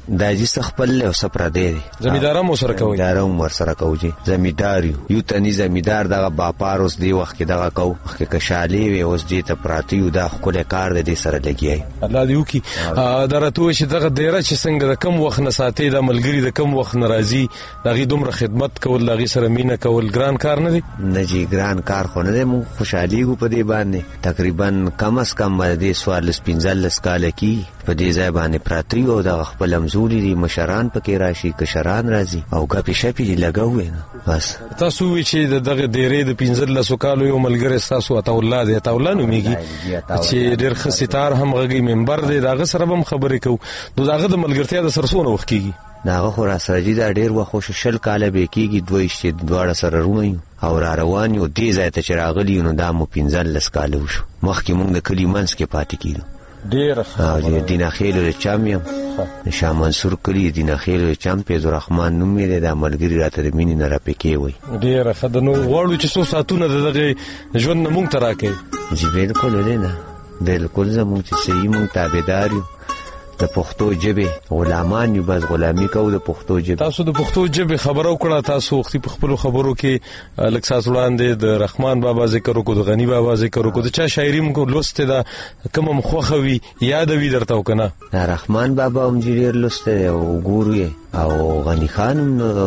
دا جس خپل له سپر دی زمیدارم سره کوي زمیدارم ور سره کوي زمیدار یو تني زمیدار دغه باپار اوس دی وخت کې دغه کو وخت کې کشالي وي اوس دې ته پراتیو دا خپل کار دې سره لګي الله دې وکي درته چې دغه ډیره چې څنګه د کم وخت نه ساتي د ملګری د کم وخت ناراضي دغه دومره خدمت کول دغه سره مینه کول ګران کار نه دی نه جی ګران کار خو نه دی مو خوشحالي کو په دې باندې تقریبا کم از کم دې سوال سپینځل کال کی په دې ځای باندې پراتیو د خپل امزوري دي مشران پکې راشي کشران راځي او غپی شپی لګوي بس تاسو چې دغه ډیره د 15 کالو یو ملګری تاسو ته الله دې ته الله نو میږي چې ډیر خسیتار هم غږی منبر دې دغه سره هم خبرې کو دغه د ملګرتیا د سرسونه وخت کیږي داغه خو را سره دا ډیر وخت شل کاله به کیږي دوی چې دواړه سره رونی او را روان یو دې ځای ته چراغلی نو دا مو 15 کاله وشو مخکې مونږ د کلی منځ کې پاتې کیدو ډیر ښه دینه خیل چامیم شاه منصور کلی دینه خیل چام پیز الرحمن نوم یې د ملګری راته د مینې نه را پکې وای ډیر ښه نو وړو چې څو ساتونه دغه ژوند مونږ ته راکې جی بالکل نه بالکل زموږ چې صحیح مونږ تابعدار یو د پښتو ژبه غلامان یو بس غلامي کوو د پښتو ژبه تاسو د پښتو ژبه خبرو کړه تاسو وخت په خپل خبرو کې لکساس وړاندې د رحمان بابا ذکر وکړو د غنی بابا ذکر وکړو د چا شاعري موږ لوسته دا کوم مخوخوي یادوي درته وکنه رحمان بابا هم ډیر لوسته او ګورو او غنی خان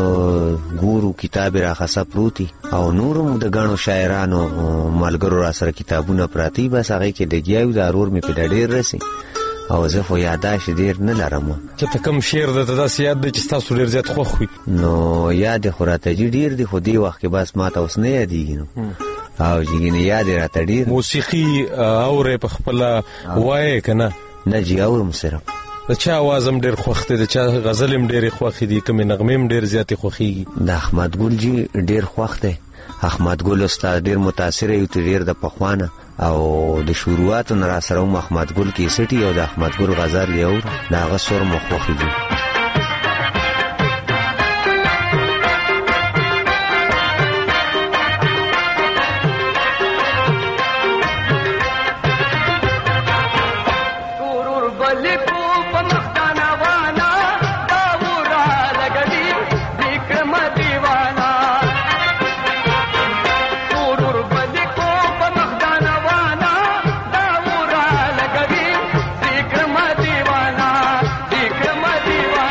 ګورو کتاب راخصه پروتي او نورم د غاڼو شاعرانو ملګرو را سره کتابونه پراتی بس هغه کې د گیاو ضرور می په ډیر رسي او زه خو یاداش ډیر نه لرم چې ته کوم شعر د تاسو یاد د چې تاسو ډیر زیات خوښ وي نو یاد خو راته ډیر دی خو دی وخت کې بس ما ته اوس نه یادېږي نو او چې نه یاد راته ډیر موسیقي اورې په خپل وای کنه نه جی اورم سره د چا आवाज هم ډیر خوښ دی د چا غزل هم ډیر خوښ دي کوم نغمه هم ډیر زیات خوښيږي د احمد ګل جی ډیر خوښ دی احمد ګل استاد ډیر متاثر یو ډیر د پخوانه او د شروعات نه را سره احمد ګل کې سټي او د احمد ګل غزل یو دا غسر مخوخي دي دیوانا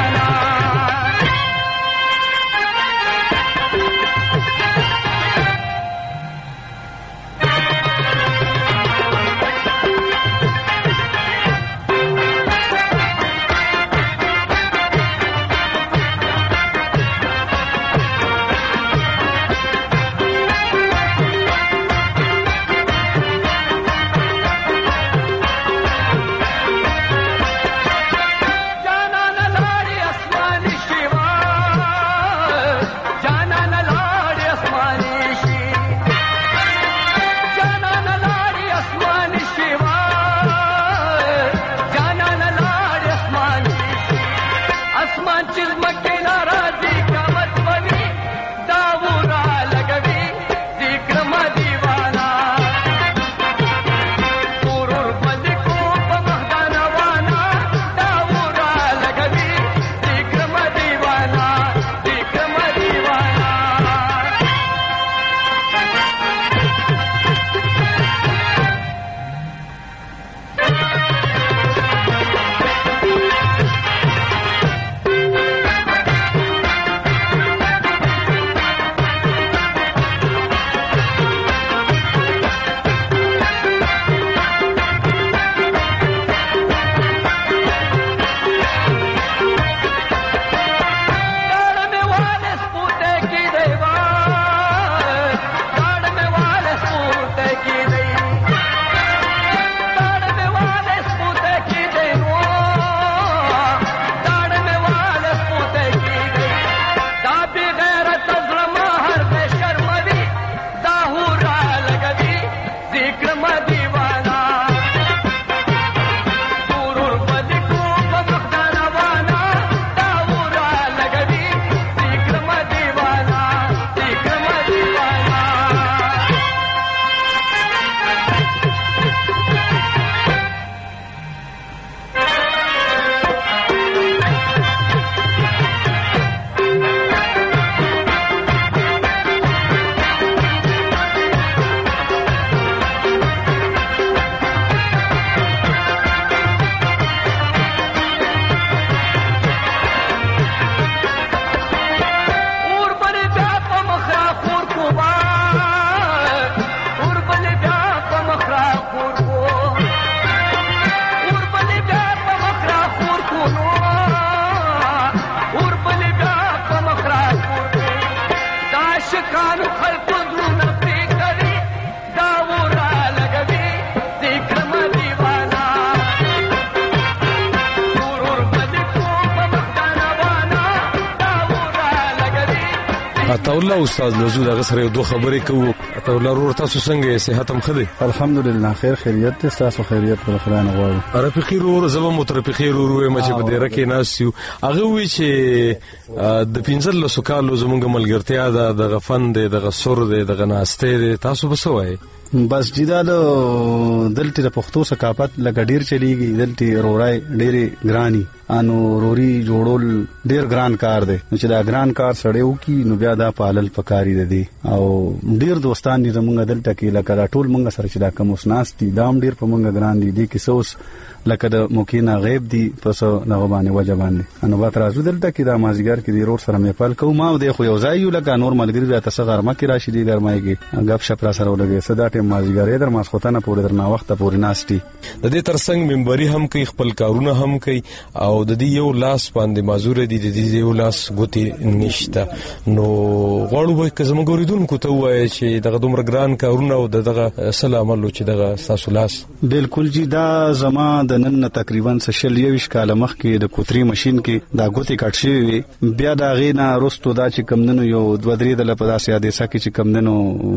مشرکانو خلکو زړونه پرې کړي دا ورا لګوي دې کړم دیوانا ورور بدې کو په مخته روانه دا ورا لګوي. عطاالله استاد لزو دغه سره دوه خبرې کوو. عطاالله ورور تاسو څنګه صحت هم ښه دی؟ الحمدلله خیر خیریت دی. تاسو خیریت پر خدای نه غواړو. رفیقي ورور زبم مترفقي ورور وایم چې په ډیره کې ناس یو هغه وی چې د 15 کالو زمونږ ملګرتیا د غفن دی د غسر دی د غناسته دی تاسو به سوای بس جدا دلته د پښتو ثقافت لکه ډیر چلیږي دلته رورای ډېری ګرانی انو روري جوړول ډیر ګران کار دی چې دا ګران کار سړیو کی نو بیا دا پالل پکاري دی او ډیر دوستان دي زمونږ دلته کې لکه دا ټول مونږ سره چې دا کوم وسناستي دام ډیر په مونږ ګران دي کې سوس لکه د موکینا غیب دی پس نغه باندې وجبان دي انو با تر ازو دلته کې دا مازیګر کې دی رور سره مې پال کوم ما د خو یو ځای یو لکه نور ملګری راته څنګه ما کې راشي دی ګرمایږي غب شپ را سره ولګي صدا ټیم مازیګر در ما خوتنه پورې درنا وخت پورې ناشتي د دې ترڅنګ منبري هم کوي خپل کارونه هم کوي او د دې یو لاس باندې مازور دي د دې یو لاس ګوتی نشته نو غواړو به که زموږ اوریدونکو ته وایي چې دغه دومره ګران کارونه او دغه سلام الله چې دغه تاسو لاس بالکل جی دا زما د نن تقریبا 26 کال مخکې د کوتري ماشين کې دا ګوتی کټ شوی بیا دا غینا رستو دا چې کمندنو یو 2-3 د لپاره سیاده سکه چې کمندنو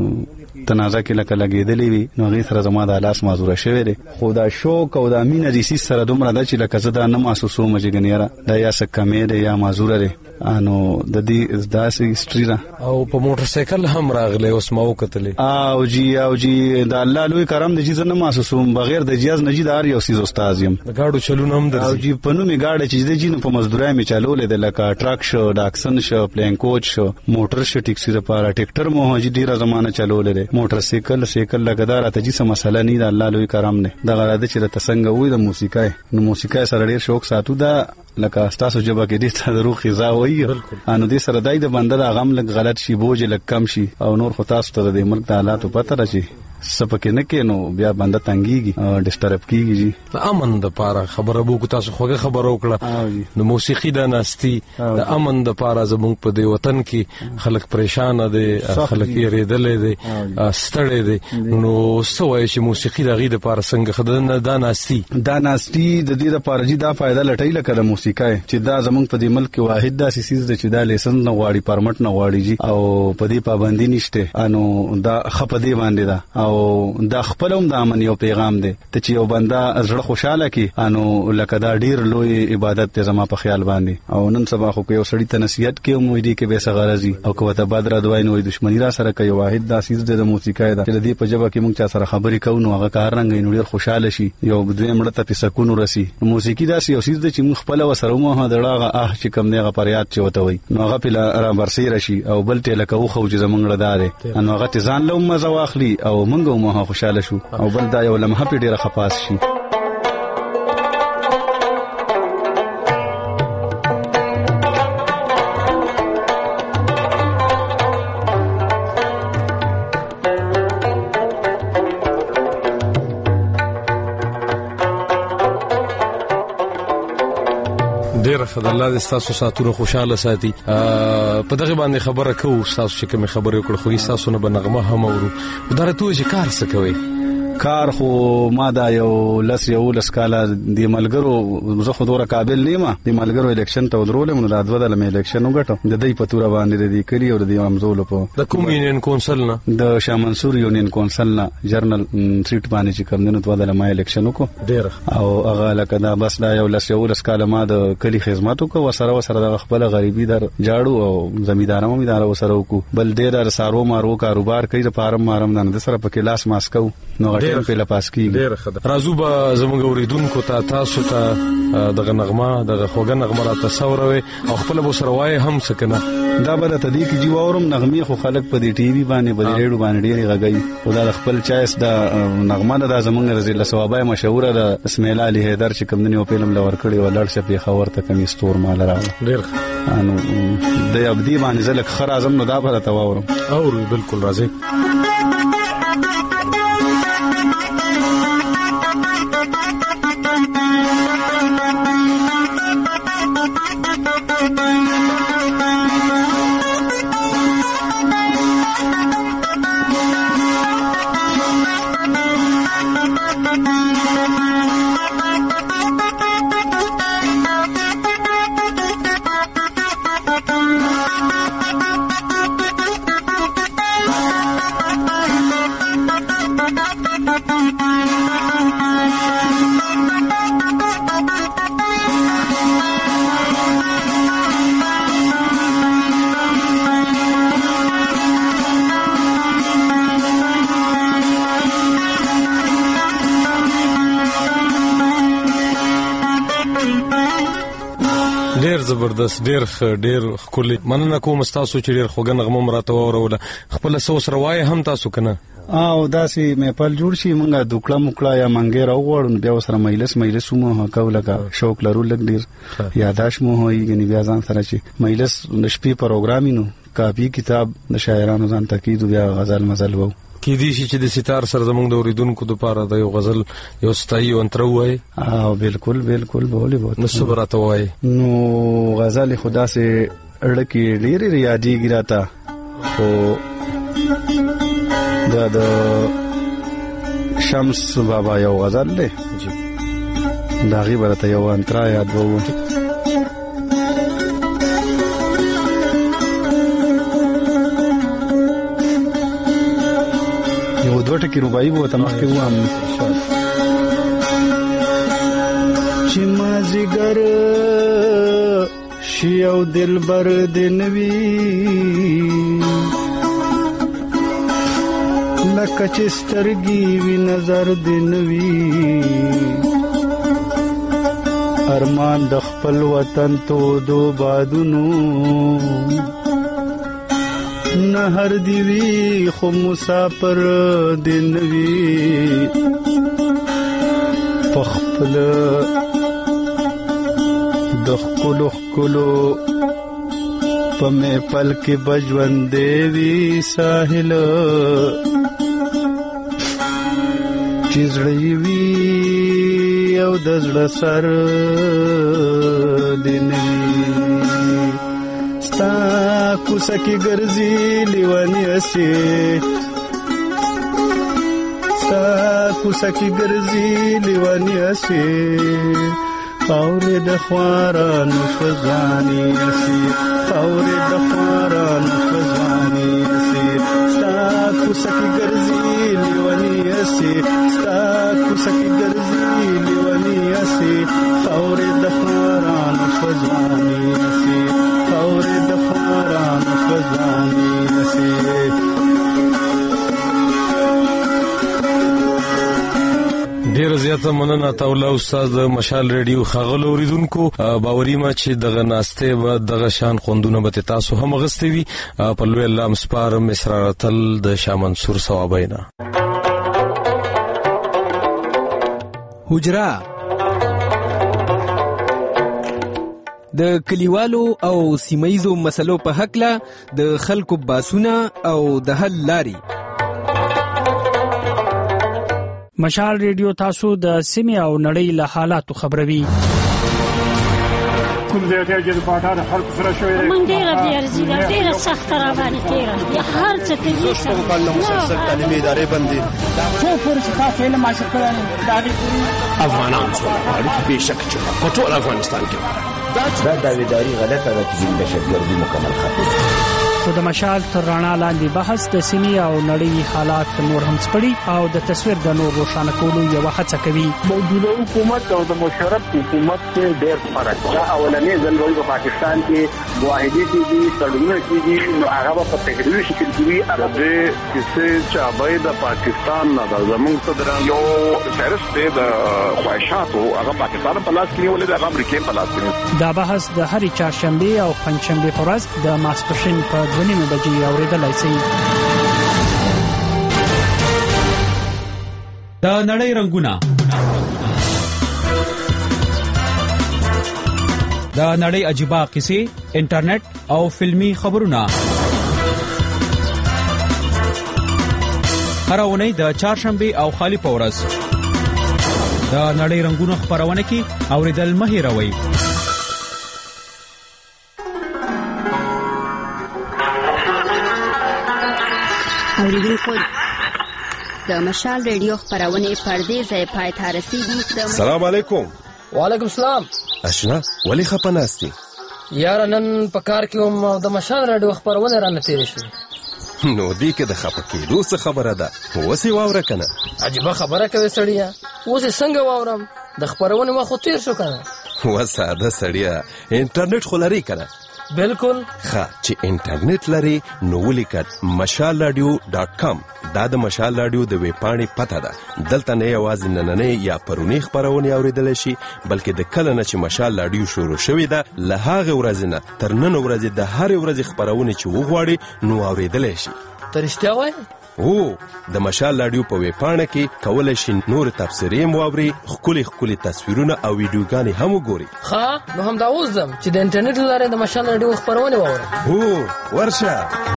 تنازع کې لکه لګېدلې وي نو غي سره زما د لاس مازوره شوی دی خو دا شوق او د امینه دي سره دومره د چې لکه زدا نه محسوسو مجګنیره دا یا سکمې دی یا مازوره دی انو د دې داسې هیستوري را او په موټر سایکل هم راغله اوس ما وکتلې او جی دا الله لوی کرم د جیز نه محسوسوم بغیر د جیاز نجی دار یو سیز استاد یم د گاډو چلون هم درځي او جی پنو می گاډه چې د جینو په مزدورای می چالولې د لکه ټرک شو ډاکسن شو پلین کوچ شو موټر شو ټیکسي لپاره ټریکټر مو هجی ډیره زمانه چالولې موټر سایکل لګدار ته جسم مسله نه د الله لوی کرم نه د غراده چې د تسنګ وې د موسیقای نو موسیقای سره ډیر شوق ساتو دا لکه تاسو جبا کې دې ته روح غذا وایي انو دې سره دای د بنده د غم لګ غلط شي بوج لګ کم شي او نور خو تاسو ته د ملک د حالاتو پته راشي سپکه نه کینو بیا بنده تنګيږي او ډیسټرب کیږي جی امن د پاره خبره بو کو تاسو خوګه خبر وکړه نو موسیقي د ناستي د امن د پاره زموږ په دی وطن کې خلک پریشان دي خلک یې ریدلې دي ستړي دي نو سوای چې موسیقي د غي د پاره څنګه خدانه د ناستي د دې د پاره جی دا فائدہ لټای لکه د موسیقي چې دا زموږ په دی ملک واحد داسې سیس د چې دا لیسن نه غواړي پرمټ نه غواړي جی او په دې پابندي نشته انو دا خپدي باندې دا او دا خپلوم د امن یو پیغام دی ته چې یو بنده زړه خوشاله کی انو لکه دا ډیر لوی عبادت ته زما په خیال باندې او نن سبا خو یو سړی ته نصیحت کوي مو دې کې به سغرازي او کوته بدر دوای نو دښمنی را سره کوي واحد دا سیز د موسیقي دا چې دې په جبه کې موږ چا سره خبرې کوو نو هغه کار رنګ نو ډیر خوشاله شي یو دوی مړه ته سکون ورسي موسیقي دا یو سیز د چې موږ خپل وسره مو دړه چې کم نه غ پریاد چې وته وي نو هغه په را برسي رشي او بل ته لکه خو چې زمونږ لدارې انو هغه ځان له مزه واخلي او موږ مو خوشاله شو او بل دا یو لمحه په ډیره خپاس شي ډیر خدای الله دې تاسو ساتونه خوشاله ساتي په دغه باندې خبره کوو تاسو چې کوم خبره وکړو خو تاسو نه بنغمه هم اورو درته چې کار څه کوي کار خو ما دا یو لس کاله د ملګرو زه خو دوره قابل نیمه د ملګرو الیکشن ته ودرولم نو د دوه مې الیکشن وګټم د دې په تور باندې د کلی او د امزول په د کوم یونین کونسل نه د شاه منصور یونین کونسل نه جرنل سیټ باندې چې کوم نو دوه مې الیکشن وکړ ډیر او هغه لکه دا بس دا یو لس کاله ما د کلی خدمت وکړ وسره د خپل غریبي در جاړو او زمیدارمو می دار وسره وکړ بل ډیر سارو مارو کاروبار کوي د فارم مارم نه د سره په کلاس ماسکو نو ډیر په لپاس کې ډیر خدای راځو به زموږ اوریدونکو ته تاسو ته دغه نغمه دغه خوګه نغمه را تصوروي او خپل بو سره وای هم سکنه دا به ته دې کې جوړم نغمه خو خلک په دې ټي وي باندې په ریډیو باندې ډېری غږی خدای خپل چایس دا نغمه د زموږ رضی الله ثوابه مشهوره د اسم الله علي حیدر چې کوم نو فلم لور کړی ولړ شپې خبر ته کمی ستور مال راغله ډیر انو د ابدي باندې زلک خر اعظم نو دا به ته واورم او بالکل راځي زبردست ډیر ښکلی مننه کوم تاسو چې ډیر خوږه نغمه راته واوروله خپل سوس روایت هم تاسو کنه او داسې میپل جوړ شي مونږه دوکړه مکړه یا منګې راوغړو بیا سره مجلس مو کوله کا شوق لرو لګ ډیر یاداش مو هي غني بیا ځان سره چې مجلس نشپی پروګرامینو کاپی کتاب د شاعرانو ځان تقید بیا غزل مزل وو کې دي چې د ستار سره زمونږ د اوریدونکو لپاره د یو غزل یو ستایي انترو وای او بالکل بوله بہت نو صبرته وای نو غزل خدا سے اڑکی ډیر یادېږي راته خو د شمس بابا یو غزل له دا غي برته یو انترا یاد وو یو دوټه کې رباعي وو تمخ کې وام چې مازیګر شیو دلبر دنوي لکه چې سترګي وی نظر دنوي ارمان د خپل وطن تو دو بادونو نهر دی وی خو مسافر دنوي پخپل د خلو پمه پل کې بجوان دیوی ساحل چیزړی وی او د زړه سر دنوي ستا کوڅه کې ګرځي لیوانی اسي ستا کوڅه کې ګرځي لیوانی اسي خاورې د خوارانو شوزانی اسي خاورې د خوارانو شوزانی اسي ستا کوڅه کې ګرځي لیوانی اسي ستا کوڅه کې ګرځي لیوانی اسي خاورې د خوارانو شوزانی اسي خاورې د خوارانو شوزانی اسي ډیر زیاته مننه تاسو استاد د مشال ریډیو خغل اوریدونکو باوري ما چې دغه ناشته و دغه شان خوندونه به تاسو هم غستې وي په لوی الله مسپار مسراتل د شاه منصور ثوابینا حجرا د کلیوالو او سیمایزو مسلو په حق له د خلکو باسونه او د حل لاري مشال ریډیو تاسو د سیمې او نړۍ له حالاتو خبروي کوم ځای ته چې په اړه خلک سره شوې مونږ ډېر سخت را باندې تیر هر څه ته دي څنګه کال نو مسلسل تعلیمي ادارې باندې دا څو پورې چې تاسو علم حاصل کړئ دا افغانان څو اړیکې به شک چې په ټول افغانستان کې دا داویداری غلطه ده چې دهشتګردي مکمل ختم خو د مشال تر رڼا لاندې بحث د سیمې او نړۍ حالات نور هم سپړي او د تصویر د نور روښانه کولو یو هڅه کوي موجوده حکومت او د مشرف حکومت کې ډېر فرق دا اولنې ځل وایي په پاکستان کې واحدې دي تړونونه کېږي نو هغه په تحریري شکل کې وي د کیسې چې ابای د پاکستان نه د زموږ صدران یو فهرست دی د خواهشاتو هغه پاکستان په لاس کې ولې د امریکا په لاس کې دا بحث د هرې چهارشنبه او پنځشنبه په ورځ د ماسپښین په 2:30 بجې اوریدلای شئ. د نړۍ رنگونه د نړۍ عجیبه قصې انټرنیټ او فلمی خبرونه هر اونۍ د چهارشنبه او خالی په ورځ د نړۍ رنگونه خبرونه کې اوریدل مه هېروئ. اوریدونکو د مشال ریډیو خبرونه پردې ځای پای ته رسیدي. السلام علیکم. وعلیکم السلام. اشنا ولی خپناستی یار نن په کار کې هم د مشال ریډیو خبرونه را نتیری شو. نو دی کې د خپکیدو څه خبره ده وسی واوره کنه. عجیبه خبره کوي سړیا اوس څنګه واورم د خبرونه مخ تیر شو کنه. و ساده سړیا انټرنیټ خلاري کنه بالکل ښه چې انټرنیټ لري نو ولیکه mashalradio.com. دا د مشال رادیو د ویب پاڼې پته ده. دلته نه یوازې نننۍ یا پرونی خپرونې اوریدلی شي بلکې د کله نه چې مشال رادیو شروع شوې ده له هغې ورځې نه تر نن ورځې د هرې ورځې خپرونې چې وغواړي نو اوریدلی شي. ته رښتیا وایې؟ هو د مشال رادیو په ویب پاڼه کې کولی شي نور تبصرې هم واوري، ښکلي ښکلي تصویرونه او ویډیوګانې هم وګوري. ښه نو همدا اوس ځم چې د انټرنیټ له لارې د مشال رادیو خپرونې واورم. هو ورشه.